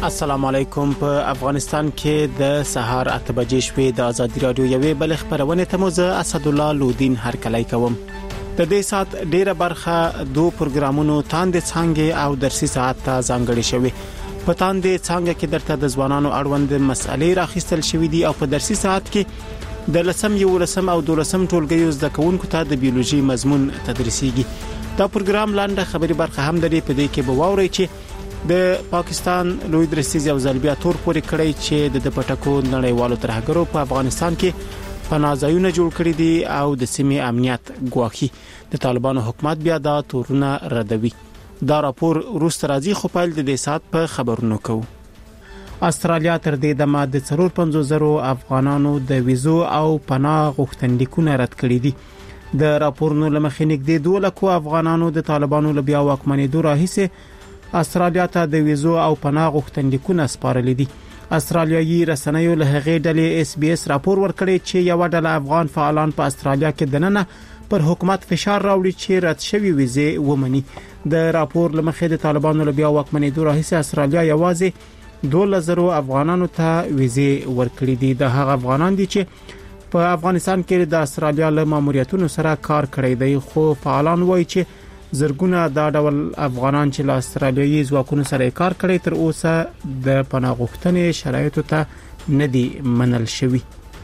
السلام علیکم. په افغانستان کې د سهار 8 بجې شوې د ازادي رادیو یوې بل خبرونه ته موزه اسد الله لودین هر کله کوم. د دې سات ډیره برخه دوه پروګرامونو تاندې څنګه او درسي ساعت ته ځانګړي شوی. په تاندې څنګه کې درته د ځوانانو اړوند مسالې راخیستل شوې دي او په درسي ساعت کې د لسم یو لسم او دولسم ټولګیو زده کوونکو ته د بیولوژي مضمون تدریسيږي. دا پروګرام لاندې خبري برخه هم لري. په دې کې به واوري چې د پاکستان لوی درستیز او زلبیا تور پورې کړی چې د پټکو نړیوالو ترهګرو په افغانستان کې پناهځایونه جوړ کړی دي او د سیمې امنیت ګواخي. د طالبانو حکومت بیا دا تورونه ردوي. دا راپور روس راځي خو پایل د دې سات په خبرونو کو. استرالیا تر دې دمه د 450,000 افغانانو د ویزو او پناه غوښتنلیکونه رد کړی دي. د راپورونو لمخې نږدې 2 لک افغانانو د طالبانو لبیا واکمنېدو راهیسه استرالیا ته د ویزو او پناه غوښتنلیکونه سپارل دي. استرالیایي رسنیو له هغې ډلې اس بي اس راپور ورکړی چې یو ډله افغان فعالان په استرالیا کې دننه پر حکومت فشار راوړي چې رد شوی ویزې ومني. د راپور لمخې د طالبانو لبیا واکمنېدو راهیسه استرالیا یوازې 12,000 افغانانو ته ویزې ورکړي دي. د هغه افغانان دي چې په افغانستان کې د استرالیا له ماموریتونو سره کار کړی دی، خو فعالان وایي چې زرګونه دا ډول افغانان چې له استرالیایي ځواکونو سره کار کړی تر اوسه د پناه غوښتنې شرایطو ته نه دي منل شوی.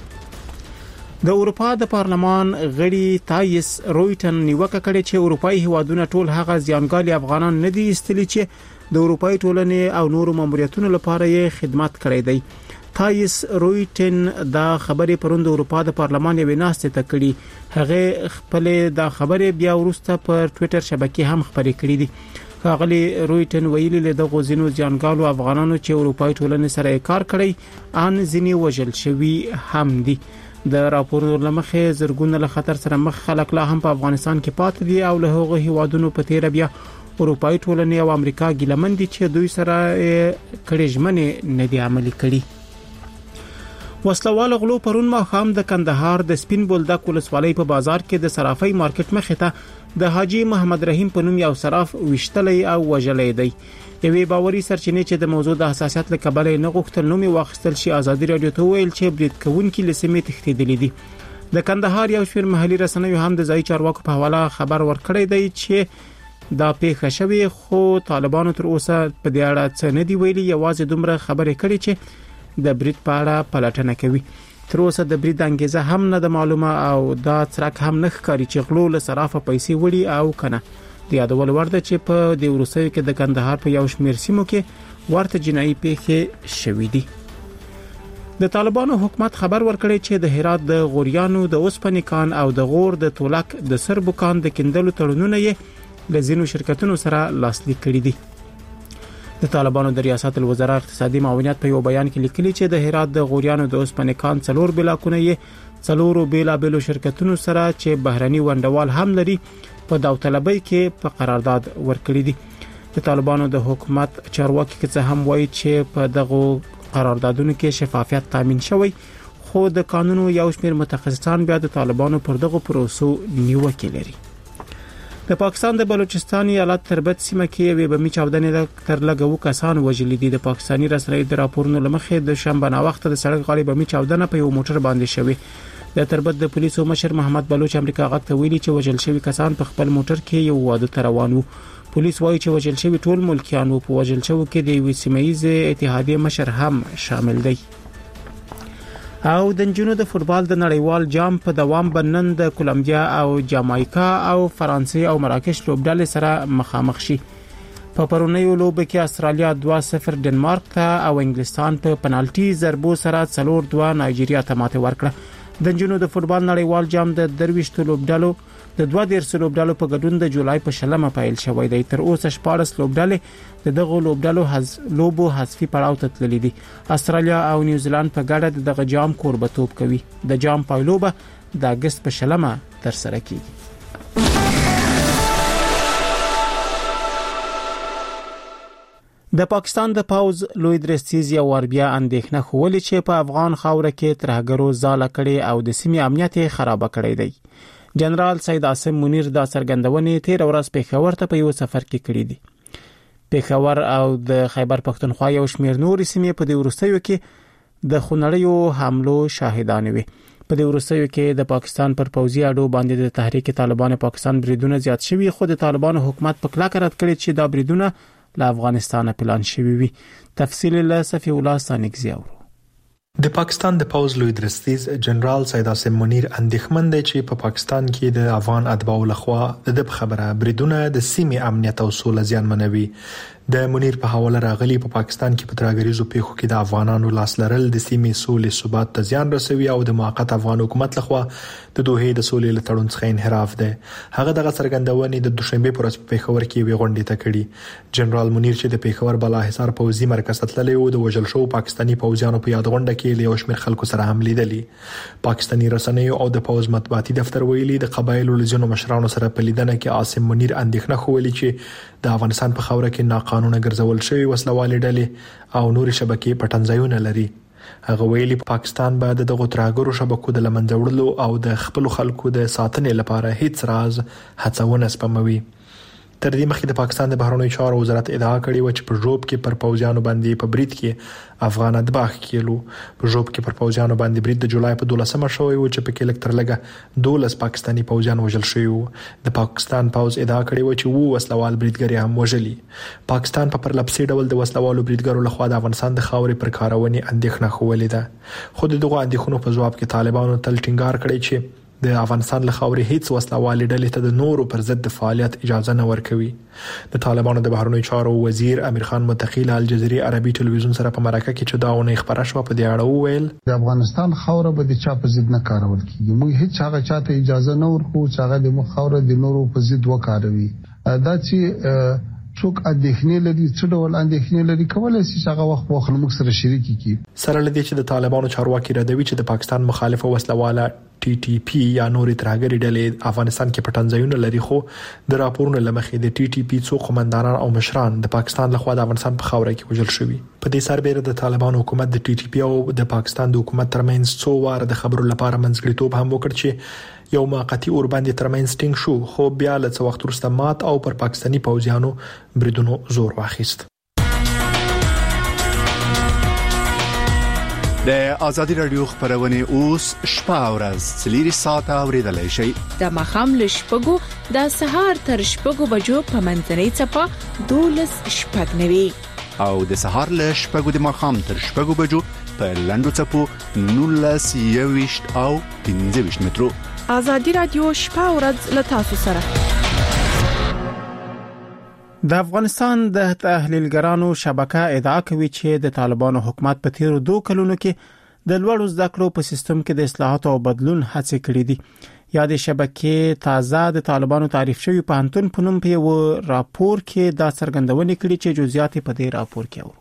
د اروپا د پارلمان غړي تایس رویټن نیوکه کړې چې اروپאי هیوادونه ټول هغه ځانګړي افغانان نه دي استلی چې د اروپאי ټولنې او نورو ماموریتونو لپاره یې خدمت کړی دی. تایس رویټن دا خبرې پروند اروپا د پارلمان یې ناشته تکړي. هغه خپل دا خبرې بیا ورسته پر ټوئیټر شبکې هم خبرې کړې دي. هغه رویټن ویلي له دغه زینو ځانګالو افغانانو چې اروپאי ټولنې سره کار کړی ان ځینی وژل شوی هم دي. د راپور لمخې زرګونه له خطر سره مخ خلک لا هم په افغانستان کې پاتې دي او له هغه هیوادونو په تیر بیا اروپאי ټولنې او امریکا ګیلمن دي چې دوی سره کړي ژمنې نه دي عملي کړي. وسلوال غلو پرون ما خام د کندهار د سپین بولدک ولسوالۍ په بازار کې د صرافۍ مارکیټ مخې ته د حاجی محمد رحیم په نوم یو صراف وشتلې او وجلې دی. یوې باوري سرچینې چې د موضوع د حساسیت له کبله نه غوښتل نومي واخیستل شي ازادي رادیو ته ویل چې برید کوونکي لسمې تښتېدلې دي. د کندهار یو شمېر محلي رسنیو هم د ځای چارواکو په حواله خبر ورکړی دی چې دا پیښه شوې، خو طالبانو تر اوسه په دې اړه څه نه دی ویلي. یوازې دومره خبرې کړي چې د برید په اړه پلټنه کوي. تر اوسه د برید انګیزه هم نه د معلومه او دا څرک هم نه ښکاري چې غلو له صرافه پیسې وړي او کنه. د یادول ورده چې په د وروستیو کې د کندهار په یو شمېر سیمو کې ورته جنایي پیښې شوې دي. د طالبانو حکومت خبر ورکړی چې د هرات د غوریانو د اوسپنې کان او د غور د تولک د سربو کان د کندلو تړونونه یې له ځینو شرکتونو سره لاسلیک کړي دي. د طالبانو د ریاست الوزرا اقتصادي معاونیت په یو بیان کې لیکلي چې د هرات د غوریانو د اوسپنې کان 4 بلاکونه یې 4 بیلابېلو شرکتونو سره چې بهرني ونډوال هم لري په داوطلبۍ کې په قرارداد ورکړي دي. د طالبانو د حکومت چارواکي کې هم وایي چې په دغه قراردادونو کې شفافیت تامین شوی، خو د قانونو یو شمېر متخصصان بیا د طالبانو پر دغه پروسو نیوکه لري. د پاکستان د بلوچستان ایالت تربت سیمه کې یوې بمي چاودنې تر لږه کسان وژل دي. د پاکستاني رسنیو د راپورونو لمخې د شنبه نا وخت د سړک غاړې بمي چاودنه په یو موټر باندې شوې. د تربت د پولیسو مشر محمد بلوچ امریکا غږ ته ویلي چې وژل شوی کسان په خپل موټر کې یو واده ته روان وو. پولیس وایي چې وژل شوی ټول ملکیان وو. په وژل شوو کې د یو سیمه‌ییز اتحادیه مشر هم شامل دی. او د نجونو د فوتبال د نړیوال جام په دوام بنن د کولمبیا او جامایکا او فرانسې او مراکش لوبډلې سره مخامخ شي. په پرونیو لوب کې استرالیا 2-0 ډنمارک ته او انګلستان په پنالټي ضربو سره 4-2 نایجیریا ته ماته ورکړه. د نجونو د فوتبال نړیوال جام د 23 لوبډلو د 22 لوبډلو په ګډون د جولای په 16 پیل شوی دی. تر اوسه 14 لوبډلې د دغه لوبډلو لوبو حذفي پړاو ته تللې دي. استرالیا او نیوزیلند په ګډه دغه جام کوربتوب کوي. د جام پایلوبه د اگست په 16 تر سره کیږي. د پاکستان د پاوز لوی درستیز یو وربیا اندېښنه خولې چې په افغان خاوره کې ترهګرو ځاله کړي او د سیمې امنیت خراب کړي دی. جنرال سید عاصم منیر دا څرګندونه 13 ورځ پېښور ته په یو سفر کې کړی دی. پېښور او د خیبر پښتونخوا یو شمېر نور سیمې په دې وروستیو کې د خونړیو حملو شاهدان وي. په دې وروستیو کې د پاکستان پر پوځي اډو باندې د تحریک طالبان پاکستان بریدونه زیات شوي، خو د طالبانو حکومت په کلکه رد کړی چې دا بریدونه له افغانستان پلان شوي وي. تفصیل له صفی الله ثانیګزی اورو. د پاکستان د پوز لوی درستیز جنرال سید عاصم منیر اندېښمن دی چې په پاکستان کې د افغان اتباعو لخوا د خبره بریدونه د سیمې امنیت او سوله زیانمنوي. د منیر په حواله راغلي په پاکستان کې په ترګریزو پیښو کې د افغانانو لاس لرل د سیمې سولې ثبات ته زیان رسوي او د موقت افغان حکومت لخوا د دوه د سولې له تړون څخه انحراف ده. هغه دغه څرګندونې د دوشنبه پر ورځ په پېښور کې وی غونډه ته کړي. جنرال منیر چې د پېښور بلاحصار پوځي مرکز ته تللی و د وژل شو پاکستاني پوځیانو په یاد غونډه کې له یو شمېر خلکو سره هم لیدلي. پاکستاني رسنیو او د پوز مطبوعاتي دفتر ویلي د قبایلو لزینو مشرانو سره په لیدنه کې عاصم منیر اندېښنه خولی چې د افغانستان په خوره کې ناقانونه ګرځول شوی وسلوالې ډلې او نور شبکې پټنځایونه لري. هغه ویلي پاکستان باید د غوتراګرو شبکو د لمنځه وړلو او د خپل خلکو د ساتنې لپاره هیڅ راز هڅونه سپموي. تر دې مخکې د پاکستان د بهرنیو چارو وزارت ادعا کړې و چې په ژوب کې پر پوځیانو باندې په برید کې افغان اتباع کېلو. په ژوب کې پر پوځیانو باندې برید د جولای په 12مه شوی و چې په کې لکټر لګه 12 پاکستاني پوځیان وژل شوی وو. د پاکستان پوځ ادعا کړې و چې وو وسلوال بریدګر هم وژلي. پاکستان په پرلپسې ډول د وسلوالو بریدګرو لخوا د افغانستان د خاورې پر کارونې اندېښنه خوولې ده. خو دغه اندېښنو په جواب کې طالبانو تل ټینګار کړی چې د افغانستان له خاورې هیڅ وسلوالې ډلې ته د نورو پر ضد فعالیت اجازه نه ورکوي. د طالبانو د بهرنیو چارو وزیر امیر خان متقی له الجزیره عربي ټلویزیون سره په مرکه کې چې داونه خبره شو په دې اړه وویل د افغانستان خوره به د چا په ضد نه کارول کیږي. موږ هیڅ هغه چاته اجازه نه ورکو چې هغه د مخاوره د نورو په ضد وکاروي. دا چې څوک اندېښنې لري څه ډول اندېښنې لري کولای شي هغه وخت په خپل موږ سره شریک کړي. سره لدی چې د طالبانو چارواکي ردوي چې د پاکستان مخالف وسلواله ټي ټي پی یا نورې ترهګری ډلې افغانستان کې پټنځایونه لري، خو د راپورونو لمخې د ټي ټي پی څو قومندانان او مشران د پاکستان لخوا د افغانستان په خاوره کې وژل شوي. په دې سربېره د طالبانو حکومت د ټي ټي پی او د پاکستان د حکومت ترمنځ څو واره د خبرو لپاره منځګړیتوب هم وکړ چې یو موقتی اور باندې ترمنځ ټینګ شو، خو بیا له څه وخت وروسته مات او پر پاکستاني پوځیانو بریدونو زور واخیست. د آزادی رادیو خبرونه اوس شپه او ورځ 3 ساعته اوریدلای شئ. د مخام له شپږو د سهار تر شپږو بجو په منځنۍ چپه 12 شپږ نوي او د سهار له شپږو د مخام تر شپږو بجو په لندو چپو 19 او 15 مترو. آزادی رادیو شپه او ورځ له تاسو سره. د افغانستان د تحلیلګرانو شبکه ادعا کوي چې د طالبانو حکومت په تیرو 2 کلونو کې د لوړو زده کړو په سیستم کې د اصلاحاتو او بدلون هڅې کړې دي. یا د شبکې تازه د طالبانو تعریف شوی پوهنتون په نوم په یو راپور کې دا څرګندونه کړې چې جزئیات په دې راپور کې اورو.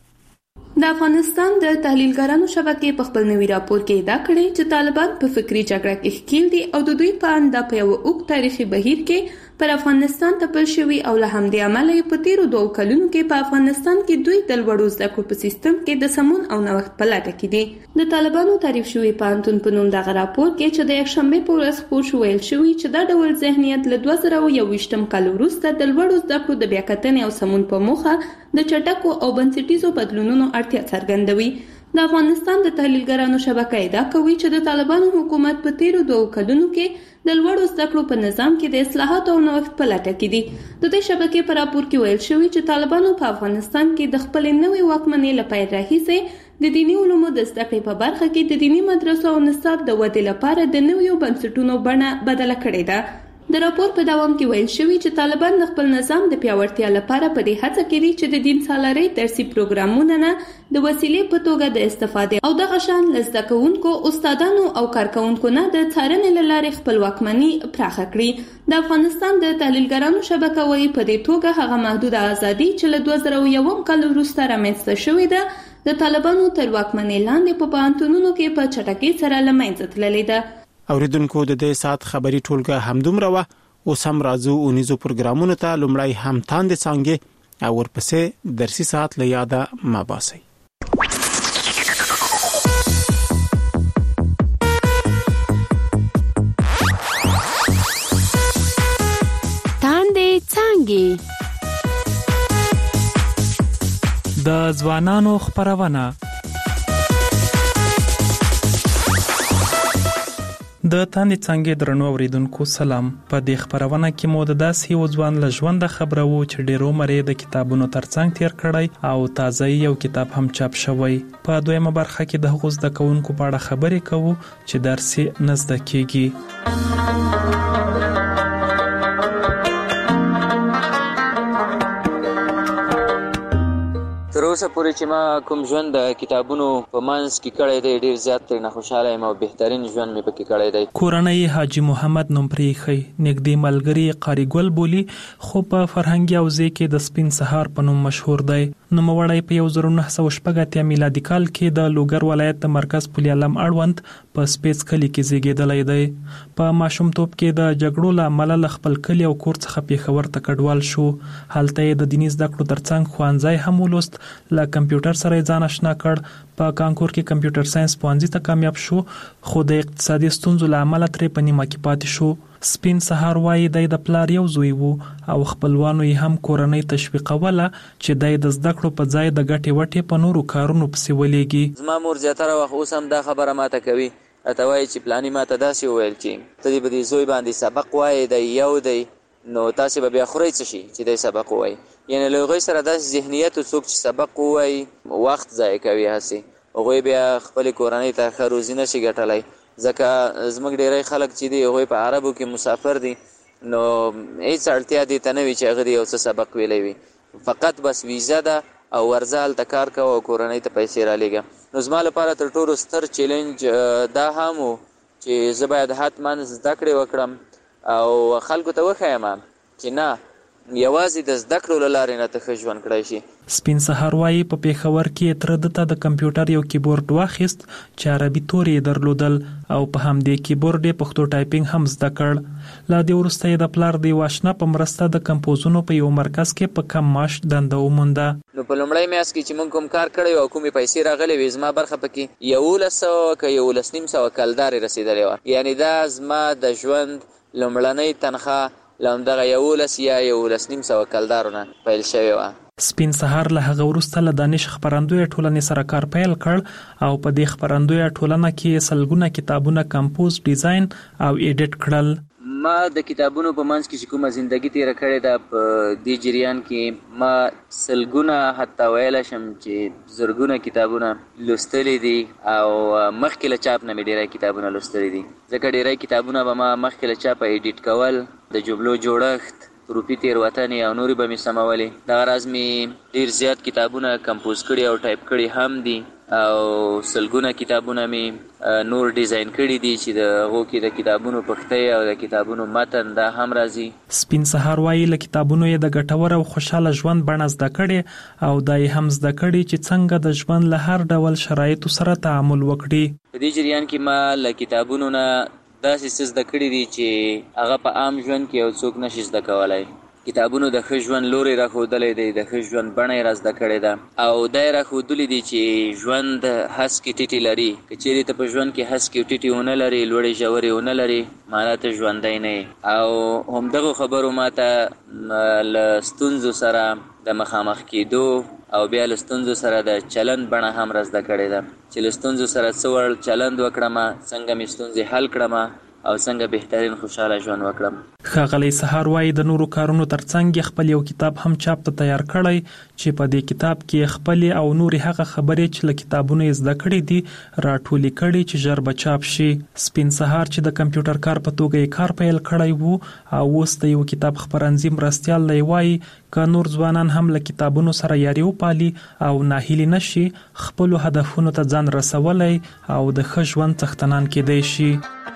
د افغانستان د تحلیلګرانو شبکې په خپل نوي راپور کې ادعا کړې چې طالبان په فکری جګړه کې ښکیل دي او د دوی په اند په یو اوږد تاریخي بهیر کې پر افغانستان تپل شوی او له همدې امله په تیرو 2 کلونو کې په افغانستان کې دوی د لوړو زده کړو په سیستم کې د سمون او نوښت په لټه کې دي. د طالبانو تعریف شوی پوهنتون په نوم دغه راپور کې چې د یکشنبه په ورځ خپور شو ویل شوی چې دا ډول ذهنیت له 2021م کال وروسته د لوړو زده کړو د بیاکتنې او سمون په موخه د چټکو او بنسټیزو بدلونونو اړتیا څرګندوي. د افغانستان د تحلیلګرانو شبکه ادعا کوي چې د طالبانو حکومت په تیرو 2 کلونو کې د لوړو زده کړو په نظام کې د اصلاحات او نوښت په لټه کې دي. د دې شبکې په راپور کې ویل شوی چې طالبانو په افغانستان کې د خپل نوې واکمنۍ لپاره راهیسې د دینی علومو د زده کړې په برخه کې د دینی مدرسو او نصاب د ودې لپاره د نویو بنسټونو بڼه بدله کړې ده. د راپور په دوام کې ویل شوی چې طالبان د خپل نظام د پیاوړتیا لپاره په دې هڅه کوي چې د دین سالاري درسي پروګرامونو نه د وسیلې په توګه د استفادې او د غشان لزده کوونکو استادانو او کارکونکو نه د څارنې لارې خپل واکمني پراخه کړي. د افغانستان د تحلیلګرانو شبکه وايي په دې توګه هغه محدود ازادي چې له 2001 کال وروسته رامنځته شوې ده د طالبانو تر واکمنۍ لاندې په پوهنتونونو کې په چټکۍ سره له منځه تللې ده. اوریدونکو د دې سات خبري ټولګه همدومره و او سم راځو اونیزو پروګرامونو ته لومړی هم تاند څنګه او ورپسې درسي ساعت له یاده ما باسي. تاند څنګه د ځوانانو خبرونه. د تاندې څنګه درنو اوریدونکو سلام. په دې خبرونه کې مو د داسې یو ځوان له ژوند خبرو چې ډېرو مری د کتابونو ترڅنګ تیر کړی او تازه یو کتاب هم چاپ شوی. په دویمه برخه کې د هغو زده کوونکو په اړه خبرې کوو چې درس یې نه زده کیږي. تر اوسه پورې چې ما کوم ژوند د کتابونو په منځ کې کړی دی ډېر زیات ترې خوشاله یم او بهترین ژوند مې پکې کړی دی. کورنۍ حاجی محمد نوم پرېښی، نږدې ملګری قاری ګل بولی، خو په فرهنګي حوزې کې د سپین سهار په نوم مشهور دی. نوموړی په 1986 میلادي کال کې د لوګر ولایت د مرکز پل علم اړوند په سپیڅ کلي کې زیږیدلی دی. په ماشومتوب کې د جګړو له امله له خپل کلي او کور څخه پیښور ته کډوال شو. هلته یې د دیني زده کړو ترڅنګ ښوونځی هم ولوست. له کمپیوټر سره ځان آشنا کړ. په کانکور کې کمپیوټر ساينس پوهنځي ته کامیاب شو، خو د اقتصادي ستونزو له امله ترې په نیمه کې پاتې شو. سپین سهار وایي د پلار یو زوی وو او خپلوانو یې هم کورنۍ تشویقوله چې د زده کړو په ځای د ګټې وټې په نورو کارونو پسې ولېږي. زما مور زیاتره وخت اوس هم دا خبره ماته کوي، راته وایي چې پلاني ماته داسې وویل چې ته دې په دې زوی باندې سبق وایې دی یو دی، نو تاسې به بیا خورئ څه شي چې دی سبق ووایي. یعنې له هغوی سره داسې ذهنیت څوک چې سبق ووایي وخت ضایع کوي، هسې هغوی بیا خپلې کورنۍ ته ښه روزي نشي ګټلی. ځکه زموږ ډېری خلک چې دي هغوی په عربو کې مسافر دي، نو هیڅ اړتیا دې ته نه وي چې هغه دې یو څه سبق ویلی وي، فقط بس ویزه ده او ورځه هلته کار کوه او کورنۍ ته پیسې رالیږه. نو زما لپاره تر ټولو ستر چیلنج دا هم و چې زه باید حتما زده کړې وکړم او خلکو ته وښیم چې نه، یوازې د زده کړو له لارې نه ته ښه ژوند کړی شي. سپین سهار وایي په پیښور کې تره ده ته د کمپیوټر یو کیبورډ واخیست چې عربي تورې یې درلودل او په همدې کیبورډ یې پښتو ټایپینګ هم زده کړ. له دې وروسته یې د پلار د یو آشنا په مرسته د کمپوزونو په یو مرکز کې په کم معاش دنده ومونده. نو په لومړی میاشت کې چې موږ کوم کار کړی او کومې پیسې راغلې وې زما برخه پکې 1100 که 11,500 کلدارې رسېدلې وه. یعنې دا زما د ژوند لومړنۍ تنخواه له همدغه 11 یا 11,500 کلدارو نه پیل شوې وه. سپین سهار له هغه وروسته له دانش خپرندوی ټولنې سره کار پیل کړ او په دې خپرندوی ټولنه کې سلګونه کتابونه کمپوز، ډیزاین او ایډیټ کړل. ما د کتابونو په منځ کې چې کومه زندگی تیره کړې ده په دې جریان کې ما سلګونه حتی ویلی شم چې زرګونه کتابونه لوستلی دي او مخکې له چاپ نه مې ډېری کتابونه لوستلی دي، ځکه ډېری کتابونه به ما مخکې له چاپه ایډیټ کول، د جملو جوړښت، حروفي تېروتنې او نورې به مې سمولې. دغه راز مې ډېر زیات کتابونه کمپوز کړي او ټایپ کړي هم دي او سلګونه کتابونه مې نور ډیزاین کړي دي چې د هغو کې د کتابونو پښتۍ او د کتابونو متن دا هم راځي. سپین سهار وایي له کتابونو یې د ګټور او خوشحاله ژوند بڼه زده کړې او دا یې هم زده کړي چې څنګه د ژوند له هر ډول شرایطو سره تعامل وکړي. په دې جریان کې ما له کتابونو نه داسې څه زده کړي دي چې هغه په عام ژوند کې یو څوک نشي زده کولی. کتابونو د ښه ژوند لوری راښودلی دی، د ښه ژوند بڼه یې را زده کړې ده او دا یې راښودلي دي چې ژوند هسکې ټیټې لري. که چیرې ته په ژوند کې هسکې ټیټې ونه لرې، لوړې ژورې ونه لرې، معنا ته ژوندی نه یې. او همدغو خبرو ما ته له ستونزو سره د مخامخ کېدو او بیا له ستونزو سره د چلند بڼه هم را زده کړې ده چې له ستونزو سره څه ډول چلند وکړم، څنګه مې ستونزې حل کړم او څنګه بهترین خوشاله ژوند وکړم. ښاغلی سهار وایي د نورو کارونو ترڅنګ خپل یو کتاب هم چاپ ته تیار کړی چې په دې کتاب کې خپلې او نورې هغه خبرې چې له کتابونو یې زده کړې دي راټولې کړي چې ژر به چاپ شي. سپین سهار چې د کمپیوټر کار په توګه یې کار پیل کړی وو او اوس د یو کتاب خپرندوی مرستیال دی وایي که نور ځوانان هم له کتابونو سره یاري وپالي او ناهیلي نشي، خپلو هدفونو ته ځان رسولی او د ښه ژوند څښتنان کیدی شي.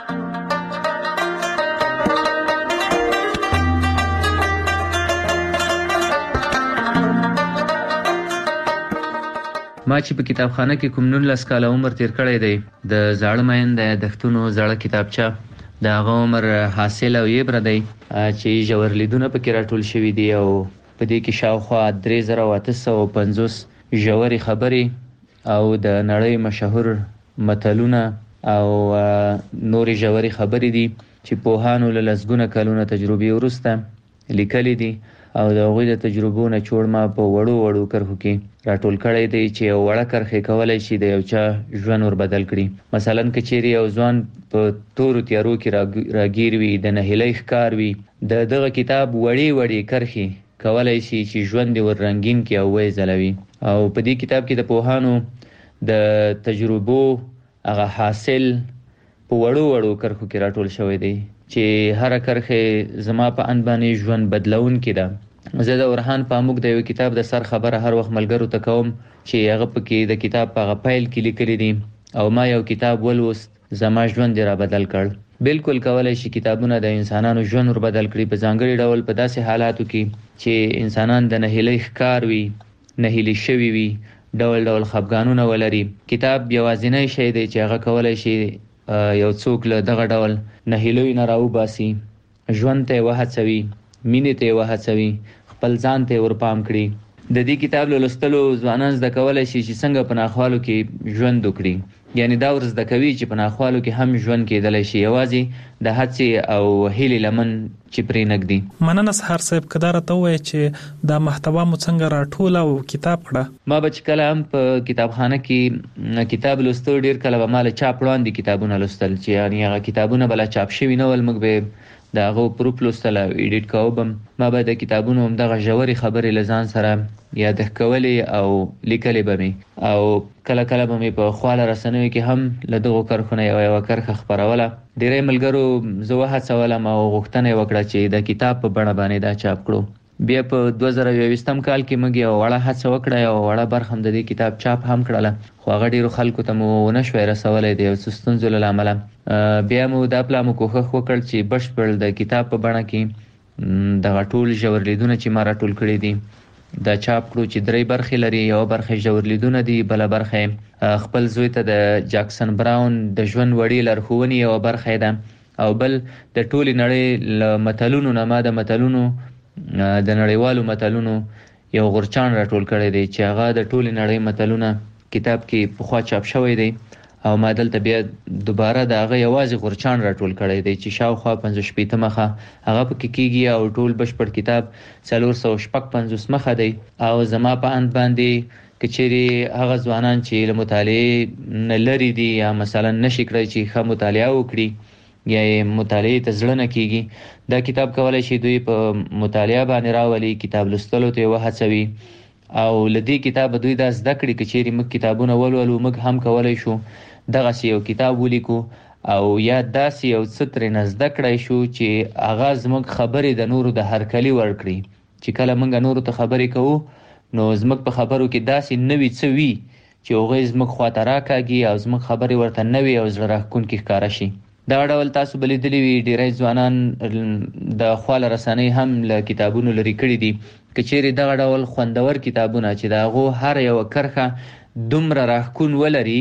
ما چې په کتابخانه کې کوم 19 کاله عمر تیر کړی دی، د زاړه مین د یادښتونو زړه کتابچه د هغه عمر حاصل او یبره دی چې ژور لیدونه پکې راټول شوي دي او په دې کې شاوخوا 3850 ژورې خبرې او د نړۍ مشهور متلونه او نورې ژورې خبرې دي چې پوهانو له لسګونه کلونو تجربې وروسته لیکلي دي او د هغوی د تجربو نه چوړ ما په وړو کرښو کې راټول کړی دی چې یو وړه کرښه کولای شي د یو چا ژوند ور بدل کړي. مثلا کچېری یو ځوان په تورو تیارو کې راګیر وي، د نهیلۍ ښکار وي، دغه کتاب وړي کرښې کولای شي چې ژوند ور رنگین کې او وې ځلوي. او په دې کتاب کې د پوهانو د تجربو هغه حاصل په وړو کرښو کې راټول شوی دی چې هر کرښه زما په ان باندې ژوند بدلون کړه. زه د ورهان پاموک د یو کتاب د سر خبره هر وخت ملګرو ته کوم چې هغه پکې د کتاب په غپایل کې لیکلي دي او ما یو کتاب ولوست زما ژوند را بدل کړ. بالکل کولای شي کتابونه د انسانانو ژوند ور بدل کړي په ځانګړي ډول په داسې حالاتو کې چې انسانان د نهیلۍ ښکار وي، نهیلي شوي وي، ډول خفګانونه ولري. کتاب یوازینی شی دی چې هغه کولای شي یو څوک له دغه ډول نهیلۍ نه راوباسي، ژوند ته وهڅوي، مینې ته وهڅوي، خپل ځان ته ورپام کړي. د دې کتاب لوستلو ځوانان زده کولای شي چې څنګه په ناخوالو کې ژوند وکړي. یعنی دا ور زده کوي چې په ناخوالو کې هم ژوند کېدلی شي، یوازې د هڅې او هیلې لمن چې پرې نږدي. مننه سحر صاحب، کدار ته وایي چې دا محتوا مو څنګه راټول او کتاب کړه. ما بچ کله هم په کتابخانه کې کتاب لوستل ډیر کله به مال چاپ وړاندې کتابونه لوستل چې یعنی هغه کتابونه بل چاپ شوي نه ول، موږ به دا غو پروف لوستل او ایډیټ کوم. ما به د کتابونو هم دغه ژوري خبرې لزان سره یاد کولې او لیکلې به می او کله به می په خواله رسنوي کې هم له دغه کرخونه یو کرخه خبروله. ډیرې ملګرو زه هڅولم او غوښتنه وکړه چې د کتاب په بڼه باندې دا چاپ کړو. بیا په 2020 کال کې موږ یو وړه هڅه وکړه او وړه برخه د دې کتاب چاپ هم کړله، خو هغه ډیرو خلکو ته مو نشوي رسولای دی او ستونزو له امله. بیا مو دا پلان کوښښ وکړ چې بشپړ د کتاب په بڼه کې د ټول ژور لیدونه چې ما راټول کړی دي دا چاپ کړو چې 3 برخې لري. یو برخه ژور لیدونه دي، بل برخه خپل زوی ته د جاکسن براون د ژوند وړي لارښوونې یو برخه ده، او بل د ټولې نړۍ له متلونو نه ما د متلونو د نړیوالو متلونو یو غورچان راټول کړی دی چې هغه د ټولې نړۍ متلونه کتاب کې پخوا چاپ شوی دی او ما دلته بیا دوباره د هغه یوازې غورچان راټول کړی دی چې شاوخوا 50 مخه هغه پکې کېږي او ټول بشپړ کتاب 456 مخه دی. او زما په اند باندې کچېری هغه ځوانان چې له مطالعې نه لري دي یا مثلا نشي کړی چې ښه مطالعه وکړي یا مطالعې ته زړه نه کېږي، دا کتاب کولای شي دوی په مطالعه باندې راولي، کتاب لوستلو ته وهڅوي او لدی کتاب دوی دا زده کړي کچېری موږ کتابونه ولولو، موږ هم کولای شو دغه یو کتاب ولیکو او یا داسې یو څه ترې زده کړی شو چې هغه زموږ خبرې د نورو د هرکلي ورکړي. چې کله موږ نورو ته خبرې کوو نو زموږ په خبرو کې داسې نوي څه وي چې هغوی زموږ خواته راکاږي او زموږ خبرې ورته نوي او زړه راښکونکي ښکاره شي. دا ډول تاسو به لیدلي وي ډېری ځوانان د خواله رسنۍ هم له کتابونو لرې کړي دي. که چیرې دغه ډول خوندور کتابونه چې د هغو هر یوه کرښه دومره راښکون ولري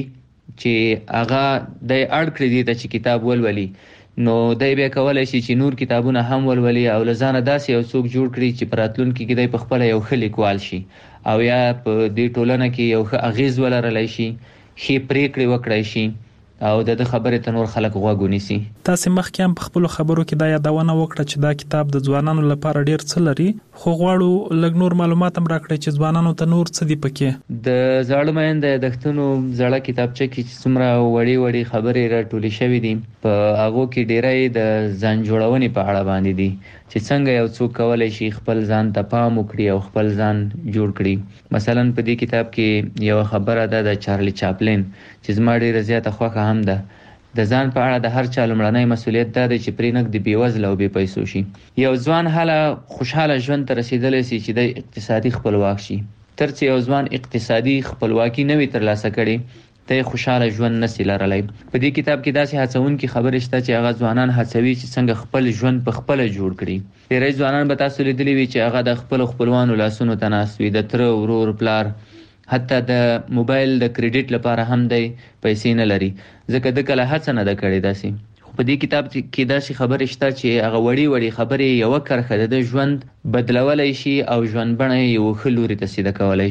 چې هغه دی اړ کړي دي ته چې کتاب ولولي، نو دی بیا کولی شي چې نور کتابونه هم ولولي او له ځانه داسې یو څوک جوړ کړي چې په راتلونکي کې دی په خپله یو ښه لیکوال شي او یا په دې ټولنه کې یو ښه اغیز ولرلی شي، ښې پریکړې وکړی شي او د خبرې ته نور خلک غوږ ونیسي. تاسې مخکې هم په خپلو خبرو کې دا یادونه وکړه چې دا کتاب د ځوانانو لپاره ډیر څه لري، خو غواړو لږ نور معلومات هم راکړئ چې ځوانانو ته نور څه دي پکې. د زاړه مین د یادښتونو زړه کتابچه کې چې څومره وړې خبرې راټولې شوې دي په هغو کې ډیری د ځان جوړونې په اړه باندې دي چې څنګه یو څوک کولی شي خپل ځان ته پام وکړي او خپل ځان جوړ کړي. مثلا په دې کتاب کې یو خبره ده د چارلی چاپلین چې زما ډیره زیاته خوښه هم ده. د ځان په اړه د هر چا لومړنی مسؤلیت دا دی چې پرې نږدې بېوزله او بې پیسو شي. یو ځوان هله خوشحاله ژوند ته رسېدلی سي چې د اقتصادي خپلواک شي. تر څه یو ځوان اقتصادي خپلواکي نه وي ترلاسه کړې ته خوشحاله ژوند نشي لرلی. په دې کتاب کې داسې هڅونکې خبرې شته چې هغه ځوانان هڅوي چې څنګه خپل ژوند په خپله جوړ کړي. ډېری ځوانان به تاسو لیدلي وي چې هغه د خپلو خپلوانو لاسونو ته ناست وي، د تره، ورور، پلار، حتی د موبایل د کریډیټ لپاره هم دی پیسې نه لري ځکه د کله هڅه نه ده کړې داسې. خو په دې کتاب کې داسې خبرې شته چې هغه وړې خبرې یوه کرښه د ژوند بدلولی شي او ژوند بڼه یې یو ښه لوري ته سیده کولی شي.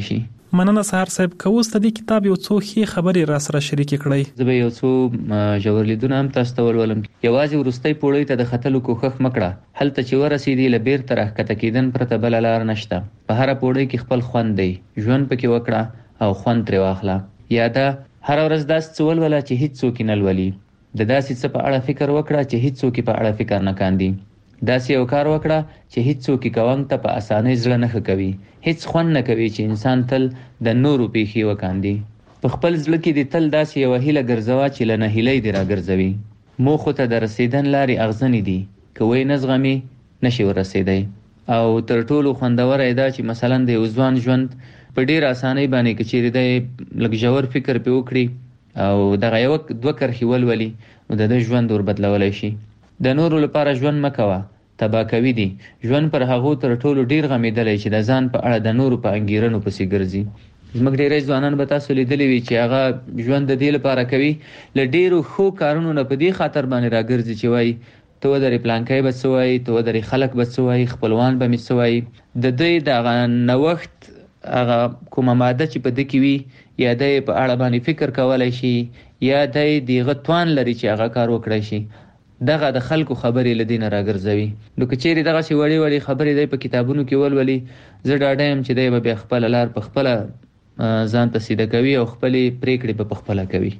مننه سهار صاحب، کوست د کتاب یو څو ښې خبرې را سره شریک کړئ. زه به یو څو ژور لیدونه هم تاسو ته ولولم. یوازې وروستۍ پوړۍ ته د ختلو کوښښ مکړه، هلته چې ورسېدې له بیرته راښکته کېدن پرته بله لار نشته. په هره پوړۍ کې خپل خوند دی، ژوند پکې وکړه او خوند ترې واخله. یا دا هره ورځ داسې څه ولوله چې هیڅ څوک یې نه لولي. د داسې څه په اړه فکر وکړه چې هیڅ څوک یې په اړه فکر نه کاندي. داسې یو کار وکړه چې هیڅ څوک یې کوونګ ته په اسانۍ زړه نه ښه کوي. هیڅ خوند نه کوي چې انسان تل د نورو پیښې وکاندي. په خپل زړه کې دې تل داسې یوه هیله ګرځوه چې له نهیلۍ دې راګرځوي. موخو ته د رسېدن لارې اغزنې دي، که وی نه زغمي نشي ورسېدی. او تر ټولو خوندوره یې دا چې مثلا د یو ځوان ژوند په ډېر اسانۍ باندې که چیرې دی لږ ژور فکر پې وکړي او دغه یوه دوه کرښې ولولي نو د ده ژوند وربدلولی شي. د نورو لپاره ژوند مه کوه، تباه کوي دي. ژوند پر هغو تر ټولو ډېر غمېدلی چې د ځان په اړه د نورو په انګېرنو پسې ګرځي. زموږ ډېری ځوانان به تاسو لیدلی وي چې هغه ژوند د دې لپاره کوي له ډېرو ښو کارونو نه په دې خاطر باندې راګرځي چې وایي ته ودرې پلانکی به څه وایي، ته ودرې خلک به څه وایي، خپلوان به مې څه وایي. د دوی د هغه نوښت هغه کومه ماده چې په ده کې وي یا دی په اړه باندې فکر کولی شي یا دی د هغه توان لري چې هغه کار وکړی شي، دغه د خلکو خبرې له دې نه راګرځوي. نو که چیرې دغسې وړې وړې خبرې دی په کتابونو کې ولولي، زه ډاډه یم چې دی به بیا خپله لار په خپله ځان ته سیده کوي او خپلې پرېکړې به په خپله کوي.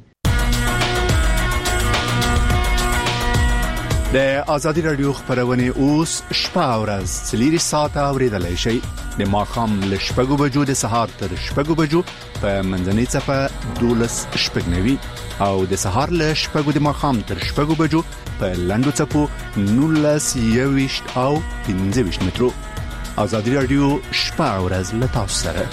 د آزادي رادیو خبرونه اوس شپه او ورځ 4 ساعته اوریدلای شئ. د ماښام له 6 بجو د سهار تر 6 بجو په منځنۍ څپه 12:09 او د سهار له 6 د ماښام تر 6 بجو په لنډو څپو 19:20 او 15 مترو. آزادي رادیو شپه او ورځ له تاسو سره.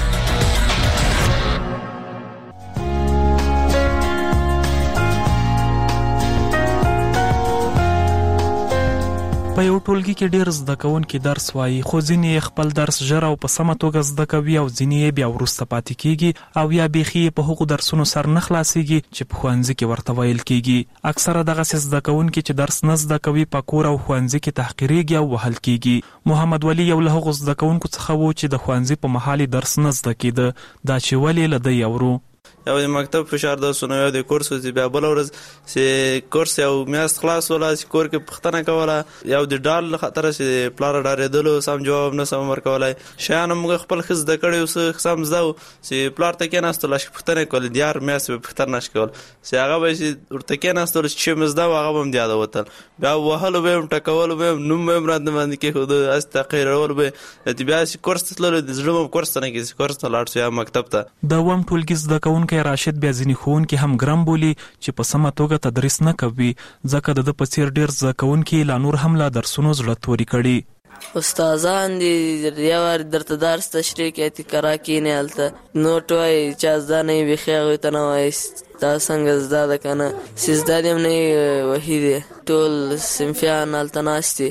په یو ټولګي کې ډېر زده کوونکي درس وایي، خو ځینې خپل درس ژر او په سمه توګه زده کوي او ځینې بیا وروسته پاتې کیږي او یا بیخي په هغو درسونو سر نه خلاصيږي چې په ښوونځي کې ورته ویل کیږي. اکثره دغسې زده کوونکي چې درس نه زده کوي په کور او ښوونځي کې تحقیریږي او وهل کیږي. محمد ولی یو له هغو زده کوونکو څخه و چې د ښوونځي په مهال درس نه زده کیده. دا چې ولې له ده اورو. یو د مکتب فشار درسونه، یو د کورس چې بیا بل ورځ چې کورس یو میاشت خلاص ولا چې کور کې پښتنه کوله، یو د ډال خطر چې پلار ډارېدلو سم جواب نه سم ورکولای. شیان موږ خپل خز د کړي اوس سم زده چې پلار ته کې ناستل چې پښتنه کول دیار میاشت به پښتنه نش کول چې هغه به چې ورته کې ناستل چې مزده هغه هم دیاده وتل بیا وهلو به ټکول به نوم به مراد باندې کې خود اس تقریر به چې بیا چې کورس تلل د زړه کورس نه کې کورس ته لاړ شو مکتب ته. د وم ټولګي زده کوونکي راشد بیا ځینې ښوونکي هم ګرم بولي چې په سمه توګه تدریس نه کوي، ځکه د په څیر ډیر زده کوونکي لا نور هم لا درسونو زړه توري کړي. استادان دي یو درته درس تشریح کوي تکرار کینې الته نوټ وای چې ځدا نه ویخه غوي ته نه وای دا څنګه زدا ده کنه سیزدا دې نه وحیده ټول سمفیان الته ناشتي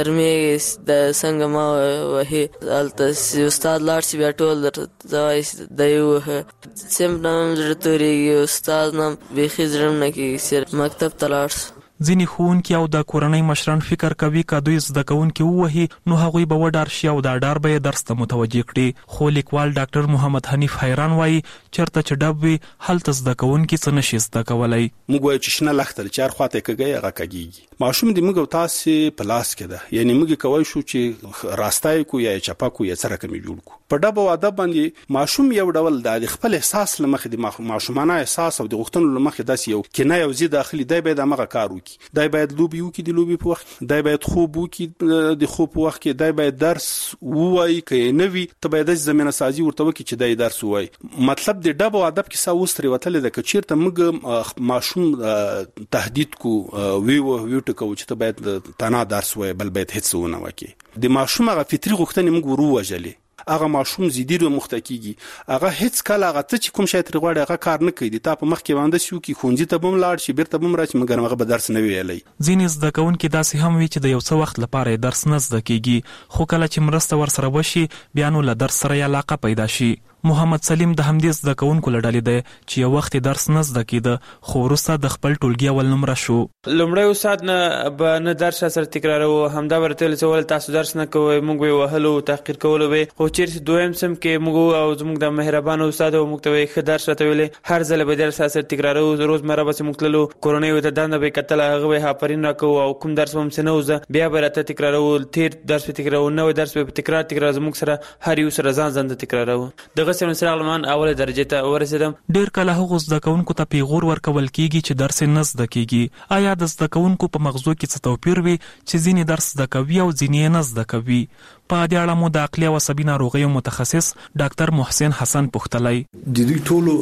شرمې د څنګه ما وحی الته استاد لاړ چې بیا ټول درته دایو سم نام درتوري استاد نام ویخه زرم نه کی سر مکتب تلاړ. ځینې ښوونکي او د کورنۍ مشران فکر کوي که دوی زده کوونکي ووهي نو هغوی به وډار شي او دا ډار به یې درس ته متوجه کړي. خو لیکوال ډاکټر محمد حنیف حیران وایي چېرته چې ډب وي هلته زده کوونکي څه نشي زده کولی. موږ وایو چې شنه لښته چې هر خواته کږی هغه کږېږي. ماشوم د موږ او تاسې په لاس کې ده، یعنې موږ کولی شو چې راستی کو یا چپه کو یا څه رقم یې جوړ کړو. په ډب او ادب باندې ماشوم یو ډول د خپل احساس له مخې د ماشومانه احساس او د غوښتنو له مخې داسې یو کنایه او ضد داخلي دی باید همغه کار وکړي، دی باید لوبې وکړي د لوبې په وخت، دی باید خوب وکړي د خوب په وخت کې، دی باید درس ووایي که یې نه وي ته باید داسې زمینه سازي ورته وکړي چې دی درس ووایي. مطلب د ډب او ادب کیسه اوس ترې وتلې ده که چېرته موږ ماشوم تهدید کو ویو ټکو چې ته باید تنها درس ووایي بل باید هېڅ ونه وکړي. د ماشوم هغه فطري غوښتنې موږ ور ووژلې، هغه ماشوم زیدیر مخته کیږي، هغه هیڅ کله هغه ته چې کوم شی تر غواړي هغه کار نه کوي. تا په مخ کې باندې شو کې خونځي ته بم لاړ شي بیرته بم راشي مګر هغه به درس نه ویلي. ځینې زده کوونکي داسې هم وي چې د یو څه وخت لپاره درس نه زده کیږي، خو کله چې مرسته ورسره وشي بیا نو له درس سره علاقه پیدا شي. محمد سلیم د همدې زده کوونکو لړلې دی چې یو وخت درس نه زده کېده خو وروسته د خپل ټولګي اول نمره شو. لومړی استاد نه درس سره تکرارو، همدا ورته ول تاسو درس نه کوئ، موږ به وهلو تحقیر کولو به. خو چیرې دویم سم کې موږ او زموږ د مهربان استاد او موږ ته ښه درس راته ویلې، هر ځل به درس سره تکرارو، روزمره به موږ تللو، کورنۍ ته دنده به کتل، هغه به هاپرین راکو او کوم درس هم څه نه وزه بیا به راته تکرارو، تیر درس به تکرارو، نوې درس به تکرار زموږ سره هر یو سره ځان تکرارو. دغه سره سره اوله درجه ته ورسېدم. ډیر کله هغه زده کوونکو ته پیغور ورکول کیږي چې درس نه زده کیږي. آیا د زده کوونکو په مغزو کې څه توپیر وي چې ځینې درس زده کوي او ځینې نه زده کوي؟ په دې اړه مو د عقلي او عصبي ناروغیو متخصص ډاکټر محسن حسن پوښتلی. د دوی ټولو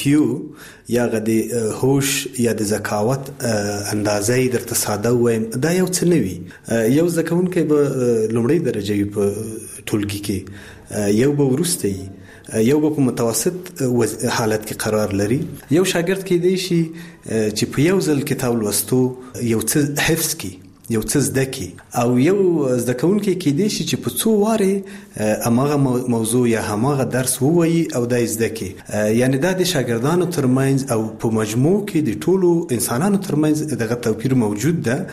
IQ یا د هوش یا د ذکاوت اندازې درته ساده وایم دا یو څه نه وي. یو زده کوونکی به لومړی درجه په ټولګي کې، یو به وروسته یو په متوسط حالت کې قرار لري. یو شاګرد کې دی چې په یو ځل کتاب لوستو یو څه حفظ کی، یو څه زده کی، او یو زده کوونکی کې دی چې په څو واره هماغه موضوع یا هماغه درس ووایي او دا زده کی. یعنی دا د شاګردانو ترمنځ او په مجموع کې د ټولو انسانانو ترمنځ دغه توپیر موجود ده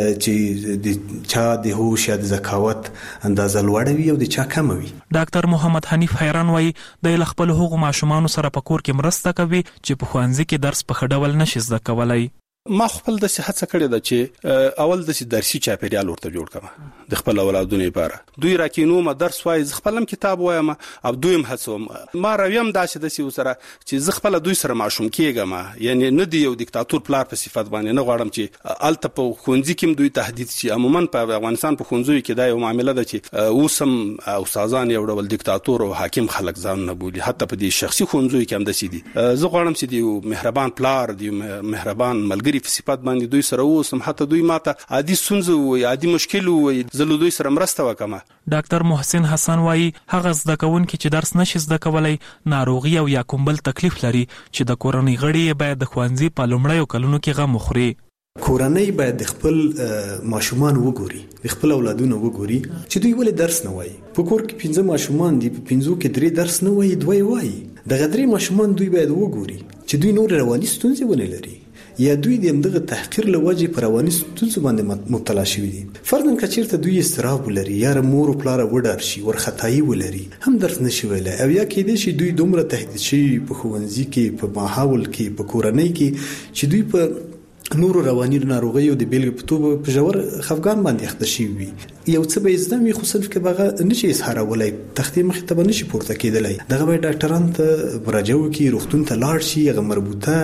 چې د چا د هوش یا د ذکاوت اندازه لوړه وي او د چا کم وي. ډاکټر محمد حنیف حیران وایي د خپل هغو ماشومانو سره په کور کې مرسته کوي چې په ښوونځي کې درس په ښه ډول نشي زده کولی. ما خپل د صحت څخه کړی دا چې اول د درسي چاپیریال ورته جوړ کړم د خپل اولادونو لپاره. دوی راکینو ما درس وای، خپلم کتاب وایم او دویم هڅوم. ما راویم داسې د سی سره چې خپل دوی سره ماشوم کېږم، یعنی نه دی یو دیکتاتور پلار په صفت باندې نه غواړم چې الته په خونځي کې دوی تهدید شي. عموما په افغانستان په خونځو کې دا یو معاملې ده چې اوسم استادان یو ډول دیکتاتور او حاکم خلک ځان نه بولي، حتی په دې شخصي خونځو کې هم د سي دي. زه غواړم چې دی مهربان پلار، دی مهربان ملګری په صفات باندې دوی سره اوسم، حتی دوی ماته عادي ستونزه وي، عادي مشکل وي، زه دوی سره مرسته وکم. ډاکټر محسن حسن وایي هغه زده کوونکي چې درس نشي زده کولی ناروغي او یا کوم بل تکلیف لري چې د کورنۍ غړي باید د ښوونځي په لومړیو کلونو کې غم وخوري. کورنۍ باید د خپل ماشومان وګوري، د خپل اولادونو وګوري چې دوی ولې درس نه وایي. په کور کې 15 ماشومان دي، په 15 کې 3 درس نه وایي، 2 وایي. دغه 3 ماشومان دوی باید وګوري چې دوی نور رواني ستونزې ونه لري یا دوی د دغه تحقیر لوجه پر رواني ستونزو باندې مبتلا شوي دي. فرضاً کچیرته دوی استراب ولري یا مور او پلار وډار شي، ورختایي ولري، هم درس نشي ویلای، او یا کې دي چې دوی دومره تهدید شي په ښوونځي کې، په ماحول کې، په کورنۍ کې چې دوی په نورو رواني ناروغیو د بیلګې په توګه په ژور خفګان باندې اخته شي وي. یو څه به زده وي خو صرف کې بغه نشي اظهارولای، تختې مخې ته نشي پورته کېدلای. دغه به ډاکټران ته مراجعه وکړي، روغتون ته لاړ شي، هغه مربوطه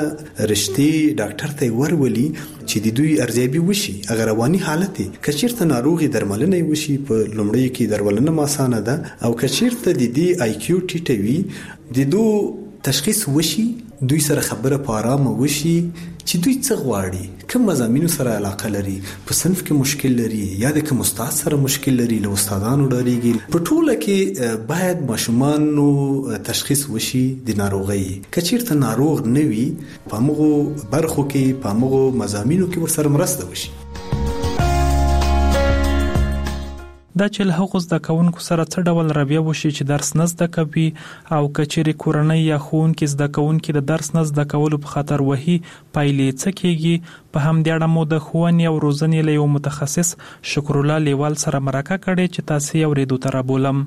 رشتې ډاکټر ته ورولي چې د دوی ارزیابي وشي، هغه رواني حالت کچیرته ناروغي درملنه وشي. په لومړی کې درملنه ماسانه ده، او کچیرته د دې IQ ټیټه وي د دو تشخیص وشي، دوی سره خبره په آرامه وشي چې دوی څه غواړي، کوم مضامینو سره علاقه لري، په صنف کې مشکل لري یا د کوم استاد سره مشکل لري، له استادانو ډاریږي. په ټوله کې باید ماشومانو تشخیص وشي د ناروغي. کچیرته ناروغ نه وي په موږ برخو کې، په موږ مضامینو کې ورسره مرسته وشي. دا چې له هغو زده کوونکو سره څه ډول رویه وشي چې درس نه زده کوي، او کچېرې کورنۍ یا ښوونکي زده کوونکي د درس نه زده کولو په خاطر وهي، پایلې څه کېږي؟ په همدې اړه مو د ښوونې او روزنې له یو متخصص شکرالله لیوال سره مرکه کړې چې تاسې یې اورېدو ته رابولم.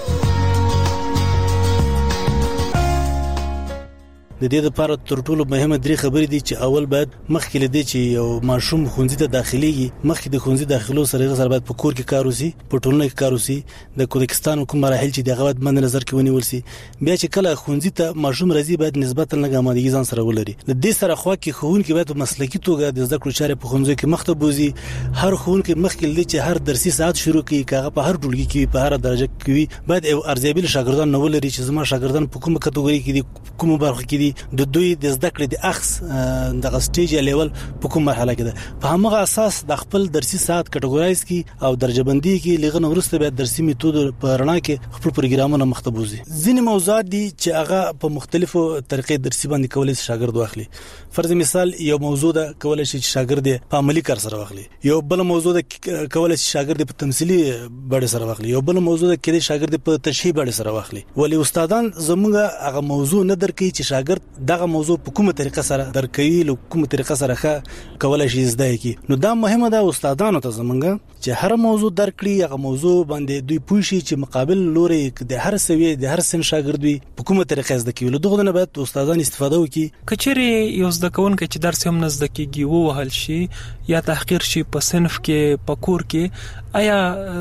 د دې لپاره تر ټولو مهمه درې خبرې دي چې اول باید مخکې لدی چې یو ماشوم ښوونځي ته داخليږي، مخکې د ښوونځي داخلو سره باید په کور کې کار وسی، په ټولنه کې کار وسی، د کوزاکستان کوم مراحل چې دغه باید مند نظر کې ونیول سي. بیا چې کله ښوونځي ته ماشوم راځي باید نسبتا لږه آمادګي ځان سره ولري. د دې سره خو کې ښوونکي باید په مسلکي توګه د زده کړو چارې په ښوونځي کې مخته بوزي. هر ښوونکي مخکې لدی چې هر درسي ساعت شروع کړي، کاغه په هر ټولګي کې په هر درجه کې باید ارزیابي شاګردان نه ولري چې زما شاګردان په کومه کټګوري کې دي، کومه برخه کې دي، کې د دوی د زده کړې د اخص د سټیج لیول په کوم مرحله کې ده په همغه اساس د خپل درسي ساعت کټګورایز کی او درجه بندي کې لغنه ورسته به درسي میتود په رڼا کې خپل پروګرامونه مختبوزي ځینې موضوعات دي چې هغه په مختلفو طریقې درسي باندې کولای شي شاګرد واخلي فرض مثال یو موضوع ده کولای شي شاګرد په عملی کار سره واخلي یو بل موضوع ده کولای شي شاګرد په تمثيلي بڼه سره واخلي یو بل موضوع ده کې شاګرد په تشریح بڼه سره واخلي ولی استادان زموږه هغه موضوع نه درکې چې شاګرد دغه موضوع په کومه طریقه سره درکوي له کومه طریقه سره کولای شي زده کی نو دا مهمه ده استادانو ته زمونږه چې هر موضوع درکړي هغه موضوع باندې دوی پوه شي چې مقابل لوري د هر سوي د هر سن شاګرد وي په کومه طریقه زده کوي له دغه نه باید استادان استفاده وکړي کچېری یو زده کوونکی چې درس هم نه زده کیږي وو وهل شي یا تحقیر شي په صنف کې په کور کې آیا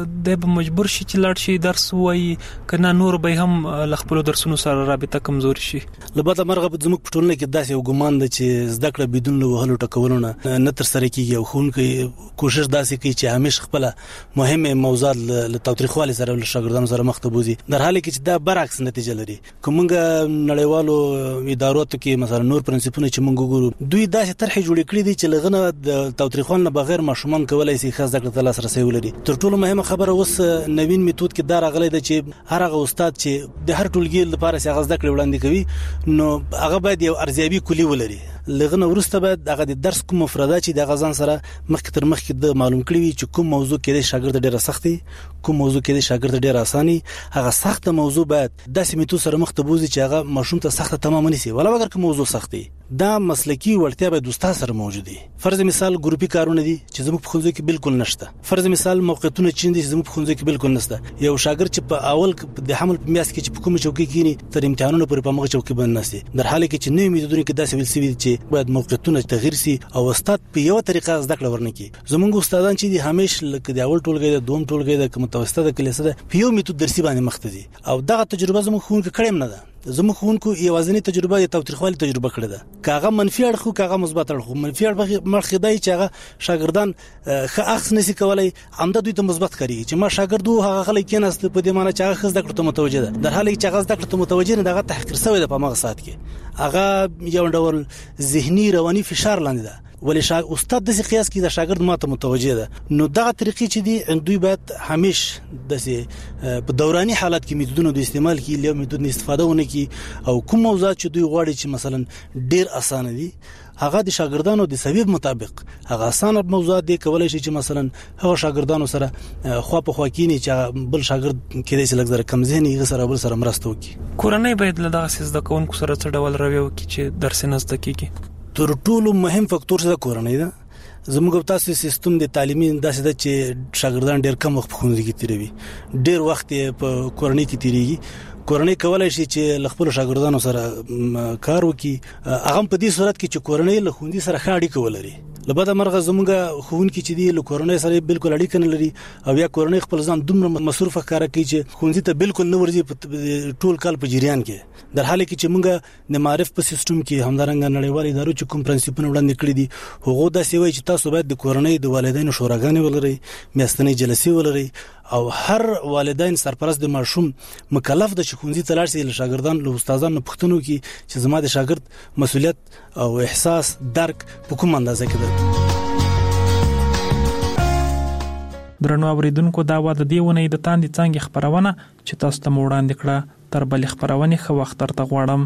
د مجبور شي چې لاړ شي درس وایي کنه نور به هم لخپلو درسونو سره رابطه کمزوري شي لبته مرغه زموږ په ټولنه کې داسې یو ګمان ده چې زده کړه بدون له وهلو ټکولونه نه تر سره کیږي او خونکي کوشش داسې کوي چې همیش خپل مهمه موضوعات له تاریخوالي سره له شاګردانو سره مختبوزي در حاله کې چې دا برعکس نتیجه لري کومګه نړیوالو اداراتو کې مثلا نور پرنسپونه چې موږ ګورو دوی داسې طرح جوړ کړی دي چې لغنه د تاریخوالي بغیر ماشومان کولای شي خاص ذکر تل سره ولري تر ټولو مهمه خبره اوس نوین میتود کې دا راغلی دی چې هر هغه استاد چې د هر ټولګي لپاره څنګه زده کړې وړاندې کوي نو هغه باید یو ارزیابي کلی ولري لغنه ورسته باید هغه د درس کوم مفردات چې د غزان سره مخکې تر مخکې د معلوم کړی وي چې کوم موضوع کې د شاګرد ډیره سختي کوم موضوع کې د شاګرد ډیره اساني هغه سخت موضوع باید داسې میتود سره مختبوزي چې هغه ماشوم ته سخت تمام نشي ولا اگر کوم موضوع سختي دا مسلکی وړتیا به دوستا سره موجودي فرض مثال ګروپي کارونه دي چې زموږ په خونځو کې بالکل نشته فرض مثال موقعیتونه چې دي زموږ په خونځو کې بالکل نشته یو شاګرد چې په اول د حمل په میاس کې چې په کومه چوکۍ کې تر امتحانونو پورې په مغه چوکۍ باندې نشي در حاله کې چې نوې میتودونه کې داسې ویل سوي چې باید موقعیتونه تغیر سي او استاد په یو طریقه زده کړه ورنکي زموږ استادان چې دي همیشه لکه د اول ټولګي د دوم ټولګي د متوسطه د کلیسه ده په یو میتود درسي باندې مخ ته دي او دغه تجربه زموږ خون کې کړم نه ده زموږ خونکو یوازینی تجربه د تاریخوالي تجربه کړې ده کاغه منفي اړخو کاغه مثبت اړخو منفي اړخ مرخدای چې هغه شاګردان ښه اخص نشي کولای همدا دوی ته مثبت کوي چې ما شاګردو هغه خلک کېناست په دې معنی چې هغه خزده کړه متوجه ده در حاله چې هغه زده کړه متوجه نه دغه تحقیر شوی ده په مغه سات کې هغه یو ډول ذهني رواني فشار لاندې ده ولې استاد د قیاس کې د شاګرد ماته متوجه ده نو دغه طریقې چې دي دوی باید همیشه د په دوراني حالت کې میتودونو د استعمال کې له میتود استفاده ونه کی او کوم موضوعات چې دوی غواړي چې مثلا ډیر اسانه دي هغه د شاګردانو د سبب مطابق هغه اسانه موضوعات دي کولای شي چې مثلا هغه شاګردانو سره خو په خوا کې نه چې بل شاګرد کېدای شي لږ کم ذهني غسر بل سره مرسته وکړي کورنۍ باید له دغه سیس د کوونکو سره څه ډول رویه وکړي چې درس نه زده کیږي تر ټولو مهم فاکتور څه کورنۍ ده زموږ تاسو سیستم د تعلیمي داسې ده چې شاګردان ډېر کم وخت په ښوونځي کې تیروي ډېر وخت په کورنۍ کې تیریږي کورنۍ کولای شي چې خپل شاګردانو سره کار وکړي هغه په دې صورت کې چې کورنۍ له ښوونځي سره ښه اړیکه ولري لبدا مرغه زموږ ښوونکي چې دی له کورنۍ سره بالکل اړیکه نه لري او یا کورنۍ خپل ځان دومره مصروفه کار کوي چې ښوونځي ته بالکل نه ورځي ټول کال په جریان کې در حاله کې چې موږ د معرف په سیستم کې همدارنګ نړیوال ادارو چې کوم پرنسپونه وړاندې کړی دي هغه د سیوي چې تاسو باید د کورنۍ د والدینو شوراګانې ولري میاشتنۍ جلسې ولري او هر والدین سرپرست د ماشوم مکلف د ښوونځي ته لاړ شي له شاګردان له استادانو پوښتنه کوي چې زما د شاګرد مسؤلیت او احساس درک په کوم اندازه کې ده درنو اوریدونکو دا و د دیونه د تاندې څنګه خبرونه چې تاسو ته وړاندې کړه تر بل خبرونه خو وخت تر غواړم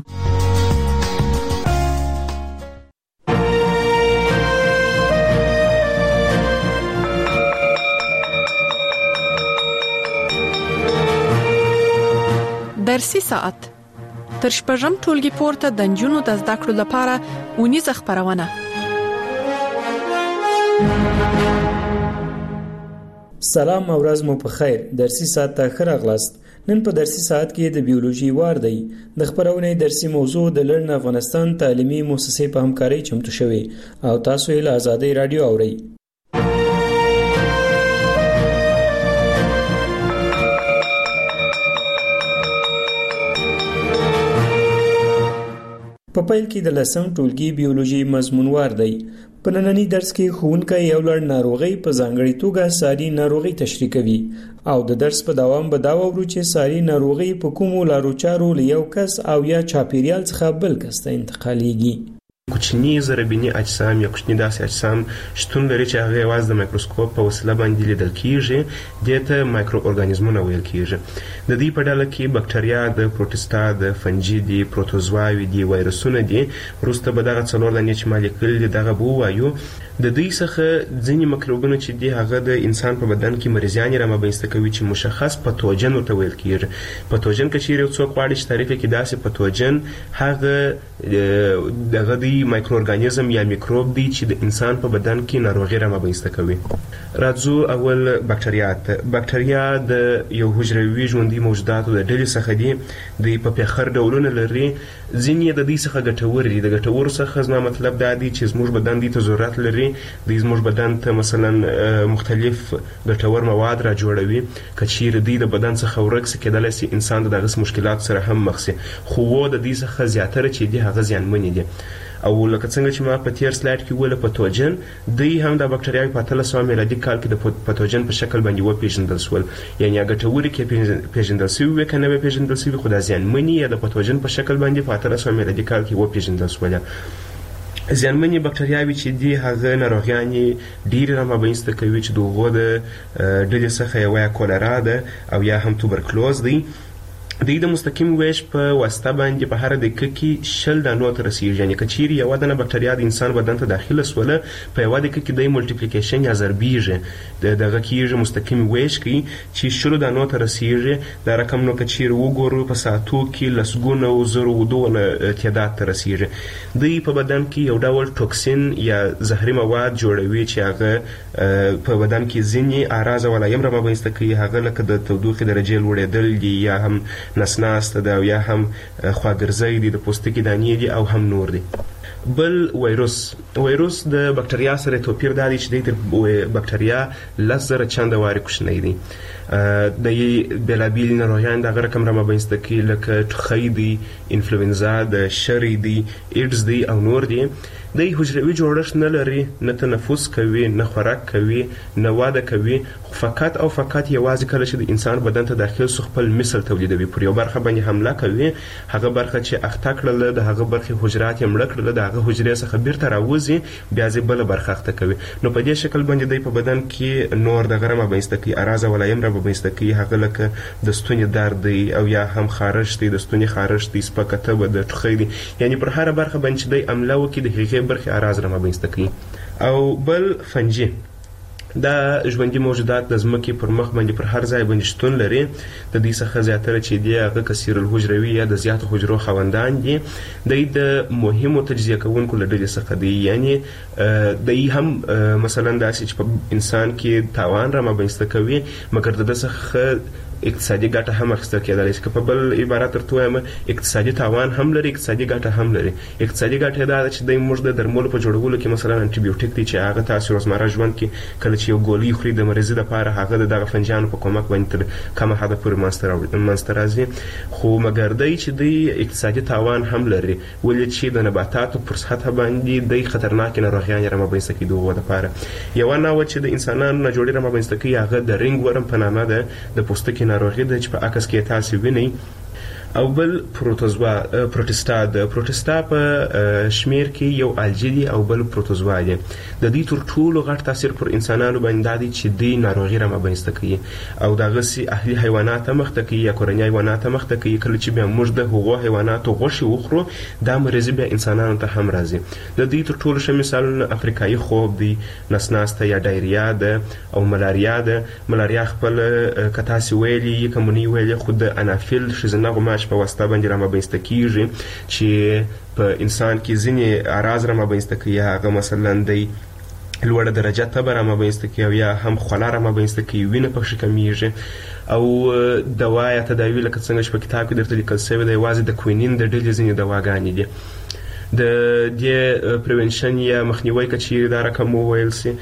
درسي ساعت تر شپږم ټولګي پورته د نجونو د زده کړو لپاره ونیزه خبرونه سلام او ورځ مو په خیر درسي ساعت ته ښه راغلاست نن په درسي ساعت کې د بیولوژي وار دی د خبرونې درسي موضوع د لړن افغانستان تعلیمي مؤسسې په همکارۍ چمتو شوی او تاسو یې له آزادۍ رادیو اورئ په پیل کې د لسم ټولګي بیولوژي مضمون وار دی په نننی درس کې ښوونکی یو لړ ناروغي په ځانګړې توګه ساري ناروغي تشریح کوي او د درس په دوام به دا وورو چې ساري ناروغي په کومو لارو چارو له یو کس او یا چاپیریال څخه بل کس ته انتقالېږي. کوچني ضربیني اجسام یا کوچني داسې اجسام شتون لري چې هغه یوازې د مایکروسکوپ په وسیله باندې لیدل کیږي، دې ته مایکرو ارګانیزمونه ویل کیږي. د دې په ډله کې بکټریا، د پروټستا، د فنجي دي، پروتوزواوي دي، وایرسونه دي. وروسته به دغه څلور دانې چې مالیکول دي دغه به ووایو. د دوی څخه ځینې مکروبونه چې دي هغه د انسان په بدن کې مریضیانې رامنځته کوي چې مشخص پتوجن ورته ویل کیږي. پتوجن که چیرې یو څوک غواړي چې تعریف کړي داسې پتوجن هغه دغه دی مایکرو ارګانیزم یا میکروب دی چې د انسان په بدن کې ناروغي رامنځته کوي. راځو اول بکټریا ته. بکټریا د یو حجروي ژوندي موجوداتو د ډلې څخه دي. د په پیخر ډولونه لري. ځینې د دې څخه ګټور دي. د ګټورو څخه زما مطلب دا دی چې زموږ بدن دې ته ضرورت لري. د زموږ بدن ته مثلا مختلف ګټور مواد را جوړوي. که چیرې دوی د بدن څخه ورک سي کېدلی سي انسان د دغه مشکلات سره هم مخ سي، خو د دې څخه زیاتره چې دي هغه زیانمنې دي. او لکه څنګه چې ما په تیر سلاید کې ویل پتوجن دوی هم د بکټریاوي په 1300 میلادي کال کې د پتوجن په شکل باندې وپېژندل شول. یعنی ګټوري کې پیژندل شوي که نه پیژندل شوي، خو د زیانمنې یا د پتوجن په شکل باندې په 1300 میلادي کال کې وپېژندل شول. زیانمنې بکټریاوي چې دي هغه ناروغیانې ډېرې رامنځته کوي چې د هغو د ډلې څخه یوه یا کولرا ده او یا هم توبرکلوز دی. دوی د مستقیم ویش په واسطه باندې په هر دقیقه کې 10 دانو ته رسیږي. یعنې که چیرې یوه دانه بکټریا د انسان بدن ته داخله سوله په یوه دقیقه کې دی ملټیپلیکیشن یا ضربیږي دغه کېږي مستقیم ویش کوي چې 10 دانو ته رسیږي. دا رقم نو که چیرې وګورو په ساعتو کې لسګونه او زرو ودونه تعداد ته رسیږي. دوی په بدن کې یو ډول ټوکسین یا زهري مواد جوړوي چې هغه په بدن کې ځینې اعراض او علایم رامنځته کوي. هغه لکه د تودوخې درجې لوړېدل دي یا هم نسناسته ده او یا هم خواګرځی دي، د پوستکي دانې دي او هم نور دي. بل ویروس د بکټریا سره توپیر دا دی چې دی تر بکټریا 10,000 چنده وارې کوچنی دی. د بېلابېلې ناروغیانې دغه رقم رامنځته کوي لکه ټوخی دی، انفلوینزا ده، شری دی، ایډز دی او نور دی. دی حجروي جوړښت نه لري، نه تنفس کوي، نه خوراک کوي، نه واده کوي، خو فقط او فقط یوازې کله چې د انسان بدن ته داخل سو خپل مثل تولیدوي. پر یو برخه باندې حمله کوي، هغه برخه چې اخته کړله د هغه برخې حجرات یې مړه کړله د هغه حجرې څخه بیرته راوځي، بیا یې بله برخه اخته کوي. نو په دې شکل باندې دی په بدن کې نور دغه رامنځته کوي، اعراض او علایم رامنځته کوي. هغه لکه د ستوني درد دی او یا هم خارش دی، د ستوني خارش دی، سپکه تبه ده، ټوخی دی. یعنې پر هره برخه باندې چې دی حمله وکړي د هغې برخې اعراض رامنځته کوي. او بل فنجي دا ژوندي موجودات د ځمکې پر مخ باندې پر هر ځای باندې شتون لري. د دې څخه زیاتره چې دی هغه کثیر الحجروي یا د زیاتو حجرو خاوندان دي. دوی د مهمو تجزیه کوونکو له ډلې څخه دي. یعنې دوی هم مثلا داسې چې په انسان کې تاوان رامنځته کوي، مګر د ده څخه اقتصادي ګټه هم اخیستل کېدلی شي. که په بل عبارت درته ووایم اقتصادي تاوان هم لري، اقتصادي ګټه هم لري. اقتصادي ګټه دا ده چې دی موږ د درملو په جوړولو کې مثلا انټي بیوټیک دی چې هغه تاسو روزمره ژوند کې کله چې یو ګولۍ خوري د مریضي لپاره هغه د دغه فنجانو په کومک باندې تر کمه حده پورې منځته راځي. خو مګر دی چې دی اقتصادي تاوان هم لري، ولې چې د نباتاتو پر سطحه باندې دی خطرناکې ناروغیانې رامنځته کوي د هغو دپاره. یوه نوعه چې د انسانانو نه جوړې رامنځته کوي هغه د رنګ ورم په نامه ده، د پوستکي ناروغي ده چې په عکس کې تاسو وینئ. او بل پروټستا ده. پروټستا په شمیر کې یو الجی دی او بل پروتوزوا دی. د دې تر ټولو غټ تاثیر پر انسانانو باندې دا دی چې دوی ناروغي رامنځته کوي او دغسې اهلي حیوانات هم مخته کوي یا کورني حیوانات هم مخته کوي. کله چې بیا موږ د هغو حیواناتو غوښې وخورو دا مریضي بیا انسانانو ته هم راځي. د دې تر ټولو ښه مثالونه افریقایي خوب دی، نسناسته یا ډایریا ده او ملاریا ده. ملاریا خپل که تاسې ویلي یې که مونی ویلي خو د انافیل ښځینه غوماش په واسطه باندې رامنځته کېږي چې په انسان کې ځینې اعراض رامنځته کوي. هغه مثلا دی لوړه درجه تبه رامنځته کوي او یا هم خوله رامنځته کوي، وینه پکښې کمیږي. او دوا یا تداوي لکه څنګه چې په کتاب کې درته لیکل شوی دی یوازې د کوینین د ډلې ځینې دواګانې دي. د دې پریونشن یا مخنیوی که چیرې دا رقم وویل سي،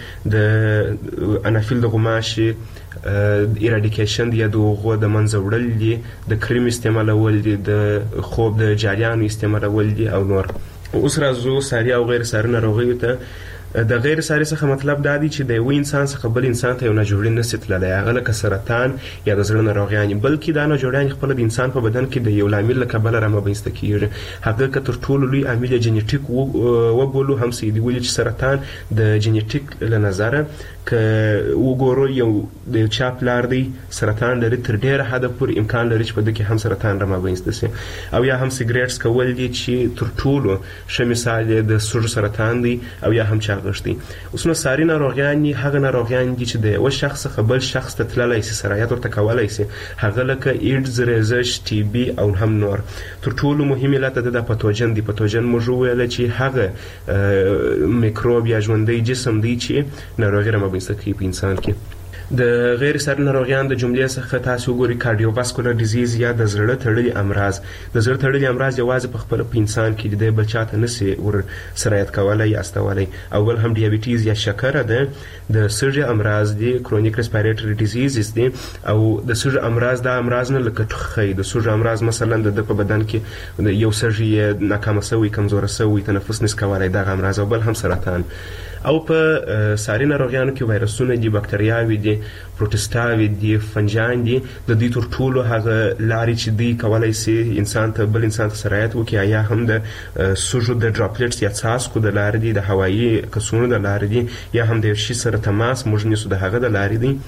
د انافیل د غوماشې ایراډیکیشن دی یا د هغو د منځه وړل دي، د کریم استعمالول دي، د خوب د جاریانو استعمالول دي او نور. اوس راځو ساري او غیر ساري ناروغیو ته. د غیر ساري څخه مطلب دا دی چې د یو انسان څخه بل انسان ته یو ناجوړی نشي تللی، هغه لکه سرطان یا د زړه ناروغیان، بلکې دا ناجوړیان خپل د انسان په بدن کې د یو لامل له کبله رامنځته کیږي. هغه که تر ټولو لوی عامل جنیټیک وبولو هم سي دی، ولې چې سرطان د جنیټیک له نظره که وګورو یو د چا پلار دی سرطان لري، تر ډیره حده پورې امکان لري چې په دې کې هم سرطان رامنځته شي. او یا هم سیګریټس کول دي چې تر ټولو ښه مثال د سږو سرطان دی، او یا هم چاغښت دی. اوس نو ساري ناروغیان هغه ناروغیان دي چې د یو شخص څخه بل شخص ته تللی شي، سرایت ورته کولی شي، هغه لکه ایډز، ریزش، ټي بي او هم نور. تر ټولو مهم علت د پاتوجن دی. پاتوجن موږ وویل چې هغه میکروب یا ژوندی جسم دی چې ناروغي رامنځته کوي په انسان کې. د غیر ساري ناروغیان د جملې څخه تاسو وګورئ کارډیوواسکولر ډیزیز یا د زړه تړلي امراض. د زړه تړلي امراض یوازې په خپل په انسان کې د بل چاته نشي ور سرایت کولای یا استولی. اول هم ډیابیټیز یا شکر ده، د سږي امراض دي، کرونیک ریسپیریټری ډیزیز دي، او د سږي امراض د امراض نه لکه ټوخی، د سږي امراض مثلا د په بدن کې یو سږي ناکامه شوی، کمزوره شوی، تنفس نس کولای، دغه امراض. او بل هم سرطان. او په ساري ناروغیانو کې وایرسونه دي، بکټریاوي دي، پروټسټاوي دي، فنجان دي. د دې تر ټولو هغه لارې چې دوی کولی شي انسان ته بل انسان ته سرایت وکړي، یا هم د سږو د ډراپلیټس یا څاڅکو د لارې دي، د هوایي کڅوړو د لارې دي، یا هم د یو شي سره تماس موږ نیسو د هغه د لارې دي.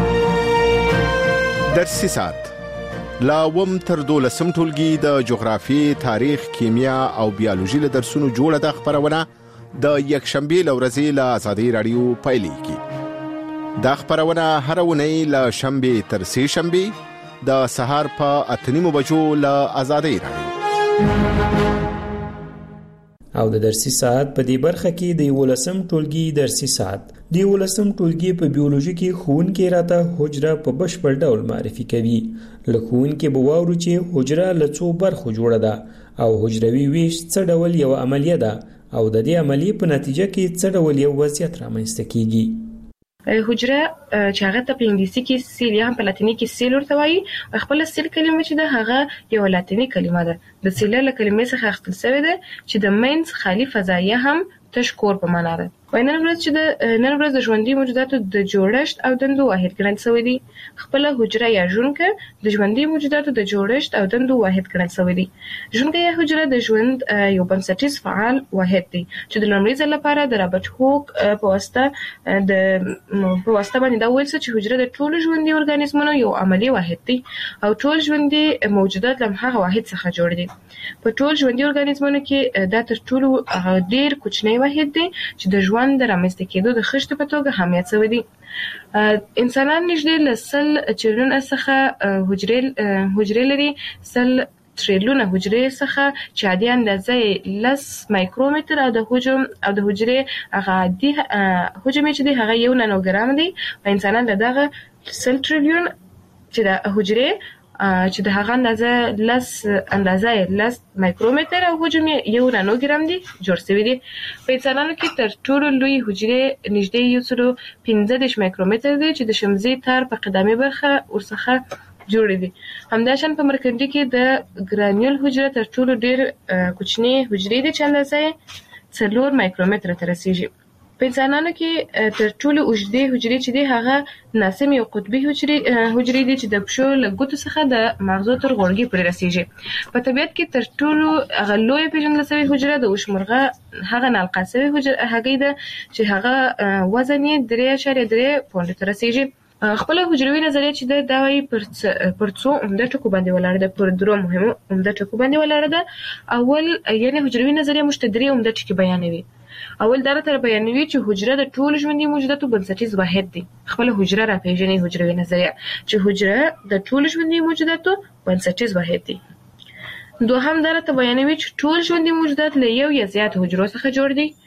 درسي ساعت لا وم تر 12 ټولګي د جغرافیې، تاریخ، کیمیا او بیولوژي له درسونو جوړه د خبرونه د یکشنبه لورځي له آزادي رادیو پایلیږي. دا خبرونه هر ونی له شنبه تر سه شنبه د سهار په 8:30 بجو له آزادي رادیو. او د درسي ساعت په دې برخه کې د 11م ټولګي درسي ساعت د 11م ټولګي په بیولوژي کې ښوونکی راته حجره په بشپړ ډول معرفي کوي. له ښوونکي به واورو چې حجره له څو برخو جوړه ده او حجروي ویش څه ډول یو عملیه ده او د دې عملیې په نتیجه کې څه ډول یو وضعیت رامنځته کیږي. حجره چې هغه ته په انګلیسي کې سیل یا په لاتیني کې سیل ورته وایي. خپل سیل کلمه چې ده هغه یو لاتینی کلمه ده. د سیل له کلمې څخه اخیستل شوې ده چې د مینز خالی فضایه هم تش کور په معنا ده. نن ورځ د ژوندي موجوداتو د جوړښت او دندو واحد ګڼل شوی دی. خپل حجره یا ژوندکه د ژوندي موجوداتو د جوړښت او دندو واحد ګڼل شوی دی. ژوندکه یا حجره د ژوند یو بنسټیز فعال واحد دی چې د لومړي ځل لپاره د رابرټ هوک په واسطه باندې دا ویل چې حجره د ټولو ژوندي ارګانیزمونو یو عملی واحد دی او ټول ژوندي موجودات له هغه واحد څخه جوړ دي. په ټول ژوندي ارګانیزمونو کې دا تر ټولو ډیر کوچنی واحد دی چې د ژوند د رامنځته کېدو د خښتو په توګه اهمیت شوی دی. انسانان نږدې له 100 چریلیونه څخه حجرې لري. 100 تریلیونه حجرې څخه چې عادي اندازه 10 مایکرومتر او د حجرې هغه عادي حجم چې دی هغه 1 نانوګرام دی. په انسانان دغه 100 تریلیون چې د حجرې چې د هغه اندازه 10 مایکرومتر او حجم 1 نانوګرام دی جوړ شوی دی. په انسانانو کې تر ټولو لوی حجرې نږدې 115 مایکرومتر دی چې د شمزي تار په قدامي برخه ورڅخه جوړ دي. همداشان په مرکندي کې د ګرانیول حجره تر ټولو ډیر کوچنی حجرې دي چې اندازه 4 مایکرومتر ته رسیږي. په انسانانو کې تر ټولو اوږدې حجرې چې دي هغه ناسم یو قطبي حجرې دي چې د پښو له ګوتو څخه د مغزو تر غوړګي پورې رسیږي. په طبیعت کې تر ټولو هغه لویه پیژندل شوې حجره د وشمرغه هغه نالقا شوې هګۍ ده چې هغه وزن یې 3.3 پونډ ته رسیږي. خپل حجروي نظریه چې دا وایي پر څو عمده ټکو باندې ولاړه ده، پر درو مهمو عمده ټکو باندې ولاړه ده. اول یعنی حجروي نظریه موږ ته 3 عمده ټکي بیانوي. اول دا تر بیانوي چې حجره د ټولو ژوندي موجوداتو بنسټیز واحد دی. خپل حجره را پیژني حجروي نظریه چې حجره د ټولو ژوندي موجوداتو بنسټیز واحد دی. دوهم دا ته بیانوي چې ټول ژوندي موجودات له یو یا زیات حجرو څخه جوړ دي.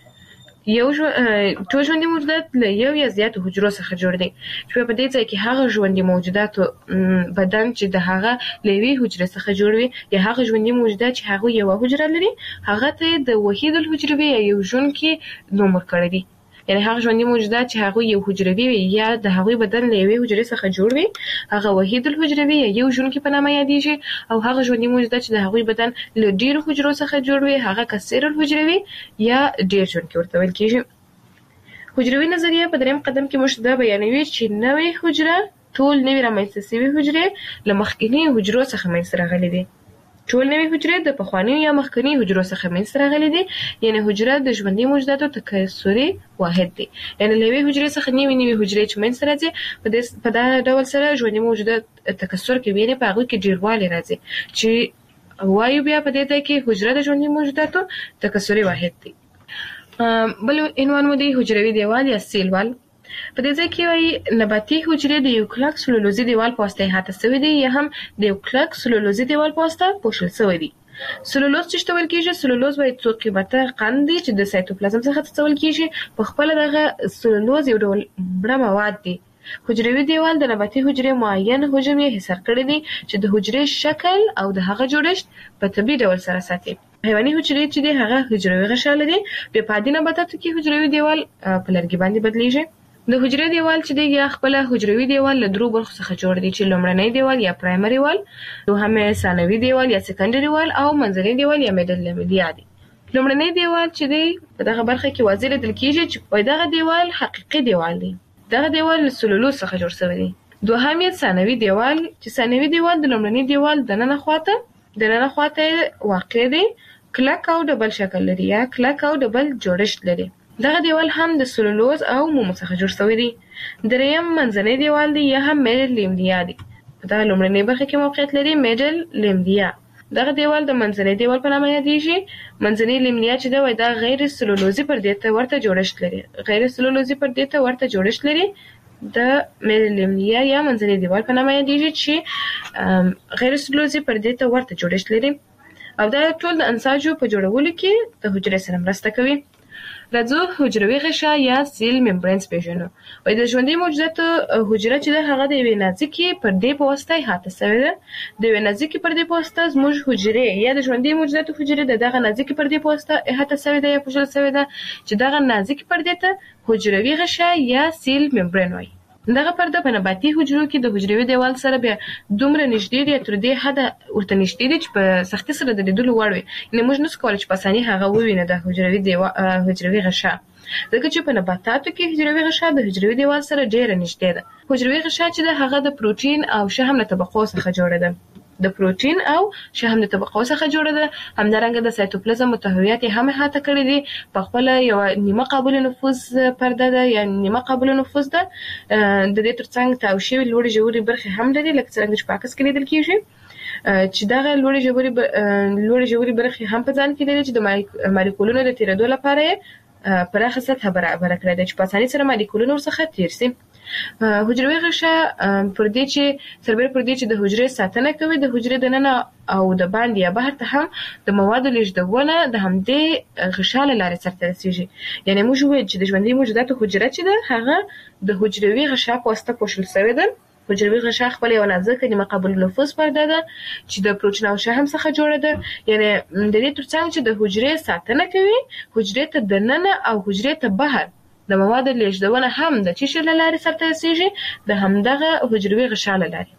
ټول ژوندي موجودات له یو یا زیاتو حجرو څخه جوړ دي. چې په دې ځای کې هغه ژوندي موجوداتو بدن چې د هغه له یوې حجرې څخه جوړ وي یا هغه ژوندي موجودات چې هغه یو حجره لري هغه ته د وحید الحجروي یا یو ژوندی نوم ورکړی دی. یعنی هغه ژوندي موجودات چې هغه یو حجروي وي یا د هغه بدن له یوې حجرې څخه جوړ وي هغه وحید الحجروي یا یو ژوندی په نامه یادېږي. او هغه ژوندي موجودات چې د هغه بدن له ډیرو حجرو څخه جوړ وي هغه کثیر الحجروي یا ډیر ژوندی ورته ویل کېږي. حجروي نظریه په دریم قدم کې موږ دا بیانوي چې نوې حجره ټول نوې رامنځته شوي حجرې له مخکینی حجرو څخه منځته راغلي دي. ټول نوې حجرې د پخوانیو یا مخکینی حجرو څخه منځته راغلي دي. یعنی حجره د ژوندي موجوداتو تکثري واحد دی. یعنی له یوې حجرې څخه نوې حجرې چې منځته راځي په دا ډول سره ژوندي موجودات تکثر کوي، یعنی په هغه کې ډیروالی راځي چې وایو بیا په دې ته کې حجره د ژوندي موجوداتو تکثري واحد دی. بل عنوان مو دی حجروي دیوال یا سیل وال. په دې ځای کې وایي نباتي حجرې د یو کلک سلولوزي دیوال په واسطه احاطه شوي دي یا هم د یو کلک سلولوزي دیوال په واسطه پوښل شوي دي. سلولوز چې ویل کېږي، سلولوز وایي څو قیمته قند دي چې د سایتوپلازم څخه څول کېږي. په خپل دغه سلولوز یو ډول مړه مواد دي. حجروي دیوال د نباتي حجرې معین حجم یې حصار کړی دي چې د حجرې شکل او د هغه جوړښت په طبیعي ډول سره ساتي. حیواني حجرې چې دي هغه حجروي غشا لري. بیا په عادي نباتاتو کې حجروي دیوال په لرګي باندې بدلیږي. د حجرې دیوال چې دی یا خپل حجروي دیوال له درو برخو څخه جوړ دی، چې لومړنی دیوال یا پرایمري وال، دوهم ثانوي دیوال یا سکندري وال او منځنی دیوال یا میډل لیملیا دی. لومړنی دیوال چې دی په دغه برخه کې واضح لیدل کېږي چې دغه دیوال حقیقي دیوال دی. دغه دیوال له سلولوز څخه جوړ شوی دی. دوهم ثانوي دیوال چې ثانوي دیوال د لومړني دیوال د ننه خواته واقع دی، کلک او ډبل شکل لري یا کلک او ډبل جوړښت لري. دغه دیوال هم د سلولوز او مومو څخه جوړ شوی دی. دریم منځنی دیوال دی یا هم میډل لیملیا دی. په دغه لومړنۍ برخه کې موقعیت لري میډل لیملیا. دغه دیوال د منځنی دیوال په نامه یادیږي. منځنی لیملیا چې دا وایي دا غیر سلولوزي پردې ته ورته جوړښت لري. غیر سلولوزي پردې ته ورته جوړښت لري. د میډل لیملیا یا منځنی دیوال په نامه یادیږي چې غیر سلولوزي پردې ته ورته جوړښت لري او دا ټول د انساجو په جوړولو کې د حجرې سره مرسته کوي. راځو حجروي غشا یا سیل ممبرینز پیژنو. وایي د ژوندي موجوداتو حجره چې ده هغه د یوې نازکې پردې په واسطه احاطه شوې ده. د یوې نازکې پردې په واسطه زموږ حجرې یا د ژوندي موجوداتو حجرې د دغه نازکې پردې په واسطه احاطه شوې ده یا پوښل شوې ده چې دغه نازکې پردې ته حجروي غشا یا سیل ممبرین وایي. دغه پرده په نباتي حجرو کې د حجروي دیوال سره بیا دومره نږدې دی تر دې حده ورته نږدې دی چې په سختۍ سره د لیدلو وړ وي. یعنې موږ نشو کولی چې په اساني هغه ووینو د حجروي غشا، ځکه چې په نباتاتو کې حجروي غشا د حجروي دیوال سره ډېره نږدې ده. حجروي غشا چې ده هغه د پروټین او شحم له طبقو څخه جوړه ده. د پروټین او شحم د طبقو څخه جوړه ده. همدارنګه د سایتوپلازم محتویات هم احاطه کړي دي. په خپل یو نیمه قابل نفوذ پرده ده یا نیمه قابل نفوذ ده. د دې ترڅنګ تاو شوي لوړې ژورې برخې هم لري لکه څرنګه چې په عکس کې لیدل کېږي چې دغه لوړې ژورې برخې هم په ځان کې لري چې د مالیکولونو د تیرېدو لپاره یې پراخه سطحه برابره کړې ده چې په اسانۍ سره مالیکولونه ورڅخه تیر شي. حجروي غشا پردې چې سربېره پردې چې د حجرې ساتنه کوي، د حجرې دننه او د باندې یا بهر ته هم د موادو لیږدونه د همدې غشا له لارې سرته رسیږي. یعنې موږ وویل چې د ژوندي موجوداتو حجره چې ده هغه د حجروي غشا په واسطه پوښل شوې ده. حجروي غشا خپل یو نازکه نیمه قابل نفوذ پرده ده چې د پروټین او شحم څخه جوړه ده. یعنې د دې ترڅنګ چې د حجرې ساتنه کوي، حجرې ته دننه او حجرې ته بهر د موادو لیږدونه هم د څه شي له لارې سرته رسیږي؟ د همدغه حجروي غشا له لارې.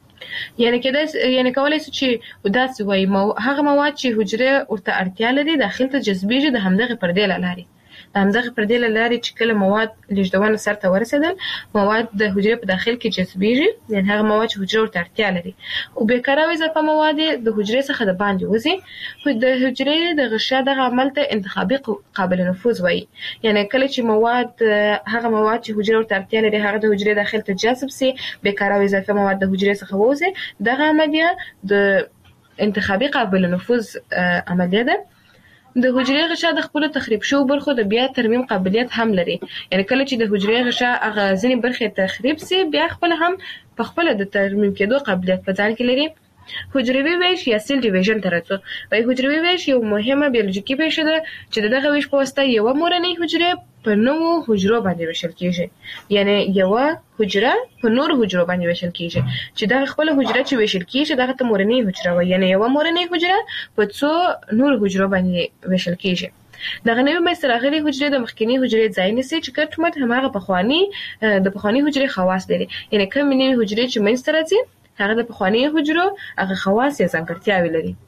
یعنې کولی شو چې داسې وایي هغه مواد چې حجرې ورته اړتیا لري داخل ته جذبېږي د همدغې پردې له لارې. د همدغې پردې له لارې چې کله مواد لیږدونه سرته ورسېدل، مواد د حجرې په داخل کې جذبېږي، یعنې هغه مواد چې حجرې ورته اړتیا لري. او بېکاره او اضافه مواد د حجرې څخه د باندې وځي. د حجرې د غشا دغه عمل ته انتخابي قابل نفوذ وایي. یعنې کله چې هغه مواد چې حجرې ورته اړتیا لري هغه د حجرې داخل ته جذب سي، بېکاره او اضافه مواد د حجرې څخه ووځي، دغه عملیه د انتخابي قابل نفوذ عملیه ده. د حجرې غشا د خپل تخریب شو برخو د بیا ترمیم قابلیت هم لري. یعنی کله چې د حجرې غشا هغه ځینې برخې تخریب سي، بیا خپل هم په خپل د ترمیم کېدو قابلیت په ځان کې لري. حجروي ویش یا سیل ډیویژن ته راځو. وایي حجروي ویش یو مهمه بیولوژیکي پیښه ده چې دغه ویش په واسطه یوه مورنۍ حجرې په نوو حجرو باندې ویشل کېږي. یعنی یوه حجره په نورو حجرو باندې ویشل کېږي چې دغه خپله حجره چې ویشل کېږي دغه ته مورنۍ حجره وایي. یعنی یوه مورنۍ حجره په څو نورو حجرو باندې ویشل کېږي. دغه نوې منځته راغلې حجرې د مخکینی حجرې ځای نیسي چې ګډ مټ هماغه د پخواني حجرې خواص لري. یعنی کومې نوې حجرې چې منځته راځي هغه د پخواني حجرو هغه خواص یا ځانګړتیاوې لري.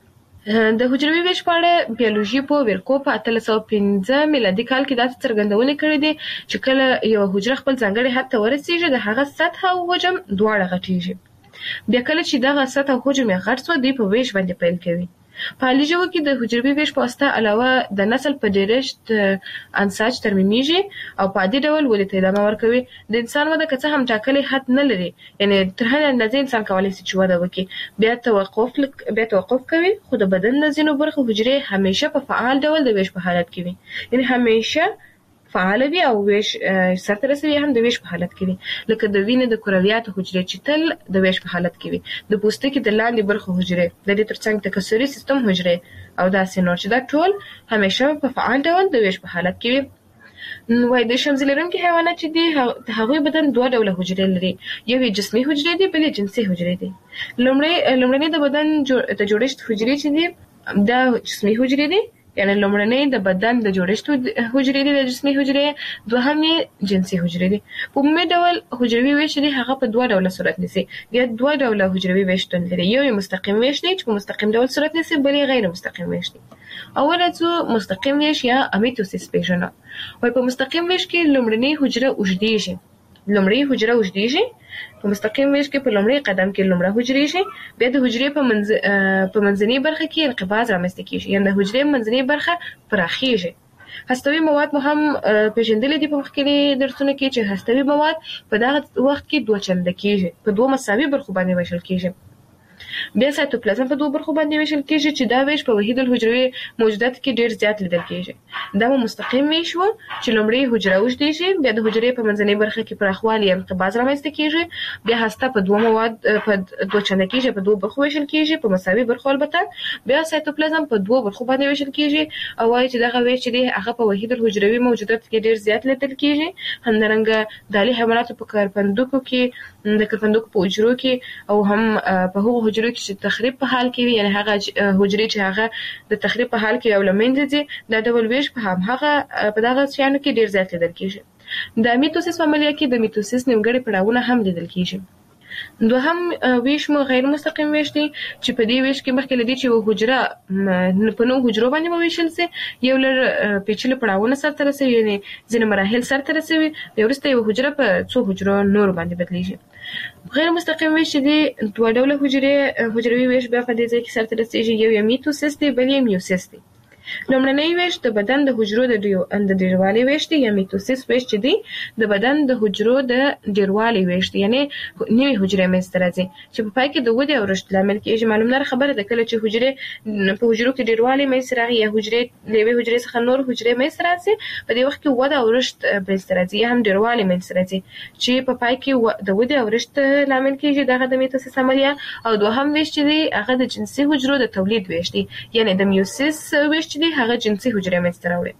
د حجروي ویش په اړه بیولوژي په ورکو په 1815 میلادي کال کې دا څرګندونه کړې دي چې کله یو حجره خپل ځانګړي حد ته ورسیږي د هغه سطح او حجم دواړه غټیږي. بیا کله چې دغه سطح او حجم یې غټ شو دوی په ویش باندې پیل کوي. په حالي ژبه کې د حجروي ویش په واسطه علاوه د نسل په ډیرښت انساج ترمیمیږي او په عادي ډول ولې ته ادامه ورکوي. د انسان وده که څه هم ټاکلي حد نه لري، یعنی تر هغې اندازې انسان کولی شي چې وده وکړي، بیا توقف کوي، خو د بدن د ځینو برخو حجرې همیشه په فعال ډول د ویش په حالت کې وي، یعنی همیشه فعال وي او ویش سرته رسوي هم د ویش په حالت کې وي. لکه د وینې د کرویاتو حجرې چې تل د ویش په حالت کې وي، د پوستکي د لاندې برخو حجرې، د دې ترڅنګ تکثري سیستم حجرې او داسې نور چې دا ټول همیشه په فعال ډول د ویش په حالت کې وي. وای د شمزي لرونکي حیوانات چې دي هغوی بدن دوه ډوله حجرې لري، یو یې جسمي حجرې دي، بل یې جنسي حجرې دي. لومړنۍ د بدن د جوړښت حجرې چې دي دا جسمي حجرې دي، یعنی لومړنۍ د بدن د جوړښت حجرې دي د جسمي حجرې، دوهم یې جنسي حجرې دي. په عمومي ډول حجروي ویش دی هغه په دوه ډوله صورت نیسي. بیا دوه ډوله حجروي ویش شتون لري، یو یې مستقیم ویش دی چې په مستقیم ډول صورت نیسي، بل یې غیر مستقیم ویش دی. اوله څو مستقیم ویش یا امیتوسیس پیژنو. وای په مستقیم ویش کې لومړنۍ حجره اوږدېږي، په مستقیم ویش کې په لومړي قدم کې لومړی حجرې شي، بیا د حجرې په منځنۍ برخه کې انقباض رامنځته کیږي، یعنی د حجرې منځنۍ برخه پراخیږي. هستوي مواد مو هم پیژندلې دي په مخکې درسونو کې چې هستوي مواد په دغه وخت کې دوه چنده کیږي، په دوه مساوي برخو باندې ویشل کیږي. بیا سایتوپلازم په دوه برخو باندې ویشل کیږي چې دا ویش په وحید الحجروي موجوداتو کې ډیر زیات لیدل کیږي. دا مستقیم ویش و چې لومړی حجره اوږدېږي، بیا د حجرې په منځنۍ برخه کې پراخوالی انقباض رامنځته کیږي، بیا هسته په دوه مواد په دوه چنده کیږي، په دوه برخو ویشل کیږي، په مساوي برخو البته. بیا سایتوپلازم په دوه برخو باندې ویشل کیږي او وايي چې دغه ویش دی هغه په وحید الحجروي موجوداتو کې ډیر زیات لیدل کیږي. همدارنګه د الي حیواناتو په کرپندوکو کې، د کرپندوکو په حجرو کې او هم په هغو حجرو کې چې تخریب په حال کې وي، یعنی هغه حجرې چې هغه د تخریب په حال کې او لمنځه ځي، دا ډول ویش په دغه شیانو کې ډیر زیات لیدل کیږي. د میتوسیس عملیه کې د میتوسیس نیمګړي پړاوونه هم لیدل کیږي. دوهم ویش مو غیر مستقیم ویش دی چې په دې ویش کې مخکې لدی چې حجره په نو حجرو باندې ویشل سي، یو لر پیچلي پړاوونه سره رسوي، یعنی ځینې مراحل سره رسوي، بیا وروسته یو حجره په څو حجرو نور باندې بدلیږي. غیر مستقیم ویش دی دوه ډوله حجروي ویش بیا په دې ځای کې سره رسیږي، یو یې میتوسیس دی، بل یې میوسیس دی. لومړنی ویش د بدن د حجرو د ډیروالي ویش دی یا میتوسیس ویش چې دی د بدن د حجرو د ډیروالي ویش دی، یعنی نوې حجرې منځته راځي چې په پای کې د ودې او رشد لامل کېږي. معلومه خبره ده کله چې حجرې په حجرو کې ډیروالي منځته راغي یا حجرې له یوې حجرې څخه نور حجرې منځته راځي، په دې وخت کې وده او رشد منځته راځي یا هم ډیروالي منځته راځي چې په پای کې د ودې او رشد لامل کېږي. دغه د میتوسیس عملیه. او دوهم ویش چې دی هغه د جنسي حجرو د تولید ویش دی، یعنی د میوسیس ویش دی هغه جنسي حجرې منځته راوړي.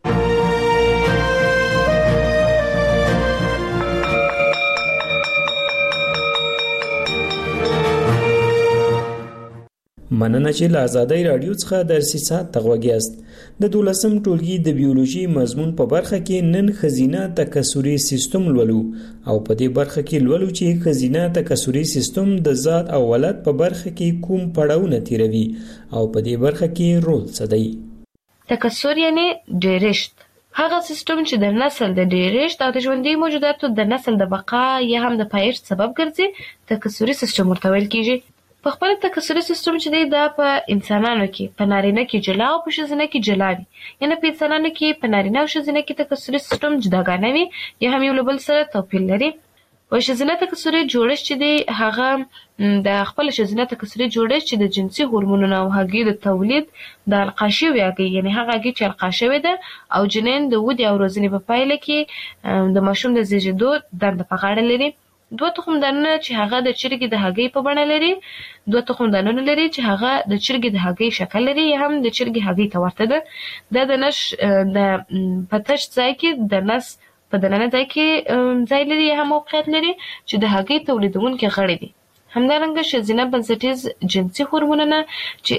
مننه چې له آزادۍ رادیو څخه درسي ساعت ته غوږ یاست. د 12م ټولګي د بیولوژي مضمون په برخه کې نن خزینه تکثري سیستم لولو او په دې برخه کې لولو چې خزینه تکثري سیستم د ذات او ولادت په برخه کې کوم پړاوونه تیروي او په دې برخه کې رول څه دی. تکثر یعنی ډیرښت، هغه سیستم چې د نسل د ډیرښت او د ژوندۍ موجوداتو د نسل د بقا یا هم د پایښت سبب ګرځي، تکثري سیستم ورته ویل کیږي. په خپل تکثري سیستم چې دی دا په انسانانو کې په نارینه کې جلا او په ښځینه کې جلا وي، یعنی په انسانانو کې په نارینه او ښځینه کې تکثري سیستم جداګانه وي یا هم یو له بل سره توپیر لري. په ښځینه تکثري جوړښت چې دی هغه د خپل ښځینه تکثري جوړښت چې د جنسي هورمونونو او هګۍ د تولید د القا شوې هګۍ، یعنی هغه هګۍ چې القا شوې ده او جنین د ودې او روزنې په پایله کې د ماشوم د زیږېدو دنده په غاړه لري. دوه تخم دانونه چې هغه د چرګې د هګۍ په بڼه لري، دوه تخم دانونه لري چې هغه د چرګې د هګۍ شکل لري یا هم د چرګې هګۍ ته ورته ده. دا د نش د پتش ځای کې د نس په دننه ځای کې ځای لري یا هم موقعیت لري چې د هګۍ تولیدونکي غړي دي. همدارنګه ښځینه بنسټیز جنسي هورمونونه چې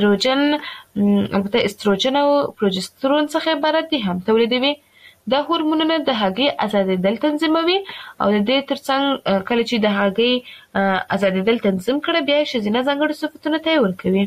استروجن او پروجسترون څخه عبارت دي هم تولیدوي. دا هورمونونه د هګۍ ازادېدل تنظیموي او د دې ترڅنګ کله چې د هګۍ ازادېدل تنظیم کړي بیا ښځینه ځانګړي صفتونه ته ورکوي.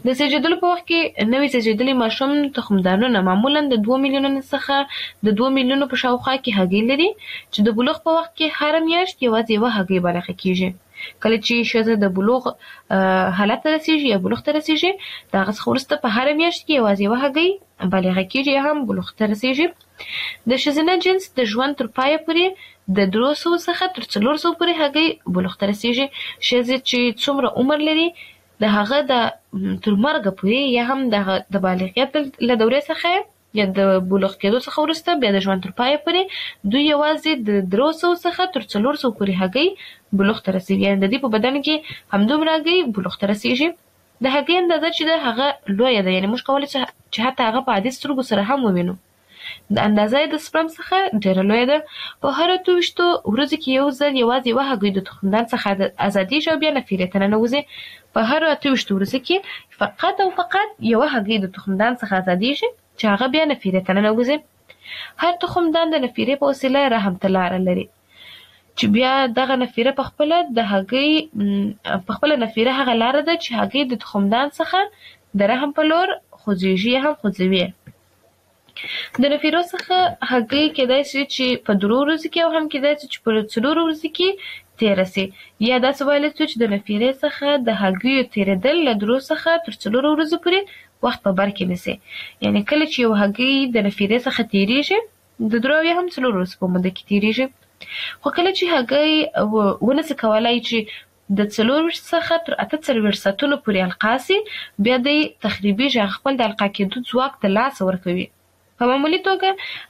د زیږیدلو په وخت کې نوې زیږیدلي ماشوم تخمدانونه معمولا د 2 میلیونو څخه د 2 میلیونو په شاوخوا کې هګۍ لري چې د بلوغ په وخت کې هر میاشت یوازې یوه هګۍ بالغه کیږي. کله چې ښځه د بلوغ حالت ته رسیږي یا بلوغ ته رسیږي د هغه څخه وروسته په هر میاشت کې یوازې یوه هګۍ بالغه کیږي یا هم بلوغ ته رسیږي. د ښځینه جنس د ژوند تر پایه پورې د 300 څخه تر 400 پورې هګۍ بلوغ ته رسیږي. ښځې چې څومره عمر لري د هغه د تر مرګه پورې یا هم د بالغیت له دورې څخه یا د بلوغ کېدو څخه وروسته بیا د ژوند تر پایه پورې دوی یوازې د 300 څخه تر 400 پورې هګۍ بلوغ ته رسیږي. یعنې د دې په بدن کې همدومره هګۍ بلوغ ته رسیږي. د هګۍ اندازه چې ده هغه لویه ده، یعنې موږ کولی چې حتی هغه په عادي سترګو سره هم ووینو. د اندازه د سپرم څخه ډېره لویه ده. په هر 28 ورځو کې یو ځل یوازې یوه هګۍ د تخمدان څخه ازادیږي او بیا نفیرې ته ننوځي. په هر 28 ورځو کې فقط او فقط یوه هګۍ د تخمدان څخه ازادیږي چې هغه بیا نفیرې ته ننوځي. هر تخمدان د نفیرې په وسیله رحم ته لاره لري چې بیا دغه نفیره په خپله د هګۍ په خپله نفیره هغه لاره ده چې هګۍ د تخمدان څخه د رحم په لور خوځېږي یا هم خوځوي. د نفیرو څخه هګۍ کېدای شي چې په 3 ورځو کې او هم کېدای شي چې په 4 ورځو کې تېره سي. یا داسې ویلی شو چې د نفیرې څخه د هګیو تېرېدل له 3 څخه تر 4 ورځو پورې وخت په بر کې نیسي. یعنې کله چې یو هګۍ د نفیرې څخه تېرېږي د 3 یا هم 4 ورځو په موده کې تېرېږي. خو کله چې هګۍ ونسي کولی چې د 4 څخه تر 48 ساعتونو پورې القا سي، بیا دی تخریبیږي، هغه خپل د القا کېدو ځواک ته لاس ورکوي. په معمولي توګه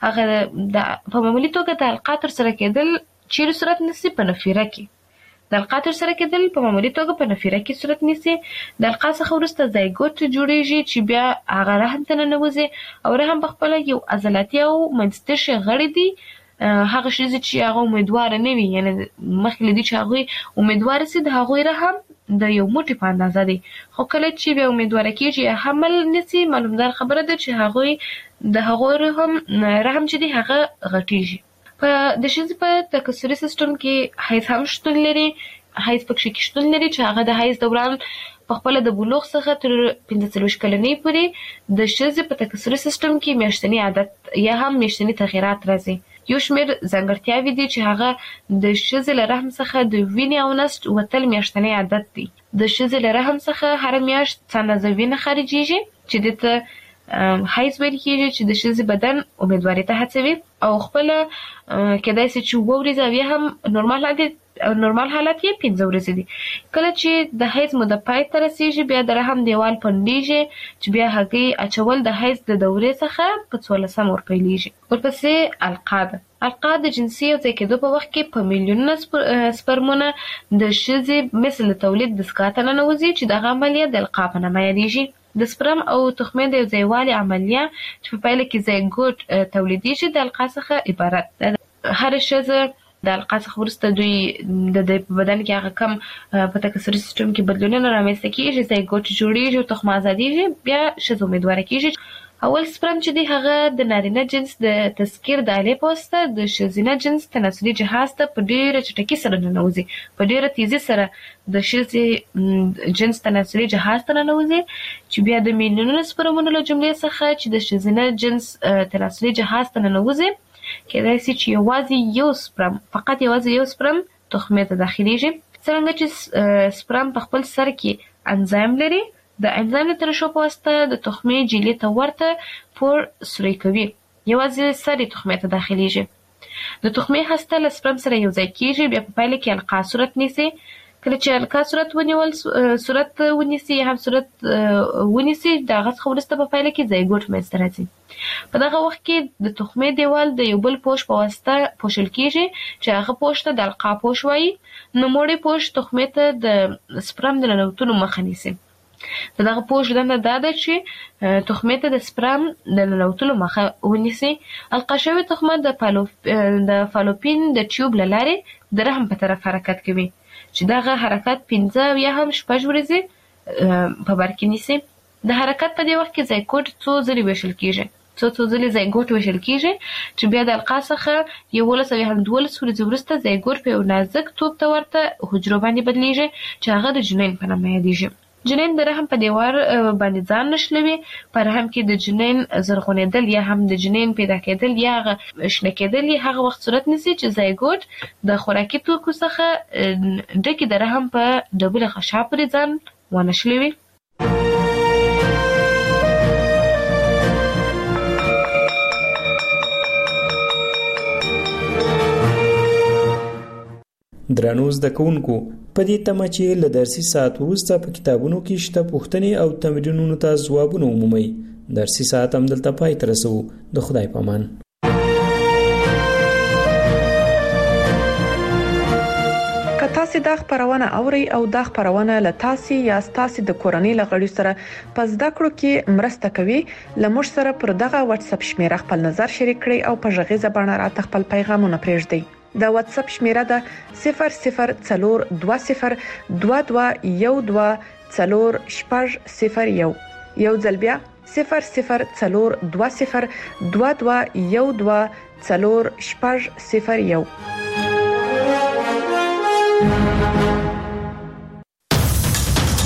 د القا ترسره کېدل چیرې صورت نیسي؟ په نفیره کې. د القا ترسره کېدل په معمولي توګه په نفیره کې صورت نیسي. د القا څخه وروسته زایګوت جوړیږي چې بیا هغه رحم ته ننوځي او رحم په خپله یو عضلاتي او منځتشي غړي دي. هغه ښځې چې هغه امیدواره نه وي، یعنې مخکې له دې چې هغوی امیدواره سي، د هغوی رحم د یو موټي په اندازه دی. خو کله چې بیا امیدواره کېږي یا حمل نیسي، معلومدار خبره ده چې د هغوی رحم چې دی هغه غټیږي. د ښځې په تکثري سیستم کې حیض هم شتون لري. حیض پکې شتون لري چې هغه د حیض دوران په خپله د بلوغ څخه تر 45 کلنۍ پورې د ښځې په تکثري سیستم کې میاشتني عادت یا هم میاشتني تغیرات راځي. یو شمېر ځانګړتیاوې دي چې هغه د ښځې له رحم څخه د وینې او نسج وتل میاشتنی عادت دی. د ښځې له رحم څخه هره میاشت څه اندازه وینه خارجېږي چې دې ته حیض ویل کېږي، چې د ښځې بدن امیدوارۍ ته هڅوي او خپله کېدای شي چې 2 ورځې او یا هم نورمال حالت یې 5 ورځې دي. کله چې د حیض موده پای ته رسیږي، بیا د رحم دیوال پنډېږي چې بیا هګۍ اچول د حیض د دورې څخه په 14 ور پیلېږي. ورپسې القا ده. القا د جنسي یوځای کېدو په وخت کې په میلیونونه سپرمونه د ښځې مثل د تولید دستګاه ته ننوځي چې دغه عملیه د القا په نامه یادېږي. د سپرم او تخمې د یوځایوالي عملیه چې په پایله کې زایګوټ تولیدېږي د القا څخه عبارت ده. هره ښځه د القا څخه وروسته دوی د په بدن کې هغه کم په تکثري سیستم کې بدلونونه رامنځته کېږي، زایګوټ جوړېږي او تخمه ازادېږي، بیا ښځه امیدواره کېږي. اول سپرم چې دی هغه د نارینه جنس د تذکیر د آلې په واسطه د ښځینه جنس تناسلي جهاز ته په ډېره چټکۍ سره ننوځي، په ډېره تیزي سره د ښځې جنس تناسلي جهاز ته ننوځي چې بیا د میلیونونو سپرمونو له جملې څخه چې د ښځینه جنس تناسلي جهاز ته ننوځي، کېدای شي چې فقط یوازې یو سپرم تخمې ته داخلېږي. څرنګه چې سپرم په خپل سر کې انزایم لري، د انزایم د ترشح په واسطه د تخمې جیلې ته ورته پور سوری کوي، یوازې سر یې تخمې ته داخلېږي. د تخمې هسته له سپرم سره یوځای کېږي، بیا په پایله کې القا صورت نیسي. کله چې القا صورت ونیسي یا هم صورت ونیسي، د هغه څخه وروسته په پایله کې زایګوټ منځته راځي. په دغه وخت کې د تخمې دیوال د یو بل پوښ په واسطه پوښل کېږي چې هغه پوښ ته د القا پوښ وایي. نوموړی پوښ تخمې ته د سپرم د ننوتلو مخه نیسي. د دغه پوښ دنده دا ده چې تخمې ته د سپرم د ننوتلو مخه ونیسي. القا شوې تخمه د فالوپین د ټیوب له لارې د رحم په طرف حرکت کوي چې دغه حرکت 15 یا هم 6 ورځې په بر کې نیسي. د حرکت په دې وخت کې زایګوټ څو ځلې ویشل کېږي چې بیا د القا څخه 11 یا هم 12 ورځې وروسته زایګوټ په یو نازک توپ ته ورته حجرو باندې بدلیږي چې هغه د جنین په نامه یادېږي. جنین د رحم په دیوار باندې ځان نشلوي. په رحم کې د جنین زرغونېدل یا هم د جنین پیدا کېدل یا شنه کېدل هغه وخت صورت نیسي چې زایګوټ د خوراکي توکو څخه ډکې د رحم په ډبله غشا پورې ځان ونشلوي. درنو زده کوونکو په دې تمه چې له درسي ساعت وروسته په کتابونو کې شته پوښتنې او تمرینونو ته ځوابونه ومومئ. درسي ساعت هم دلته پای ته رسوو. د خدای په امان. که تاسو دا خبرونه اوري او دا خبرونه له تاسو یا تاسو د کورنۍ لغړي سره په زده کړو کې مرسته کوي، لمر سره پر دغه واتس اپ شمیره خپل نظر شریک کړئ او په ژغې زبانه راته خپل پیغامونه پرېږدئ. د واتس اپ شمیره ده 004212141401. یو ځل بیا 004212141401.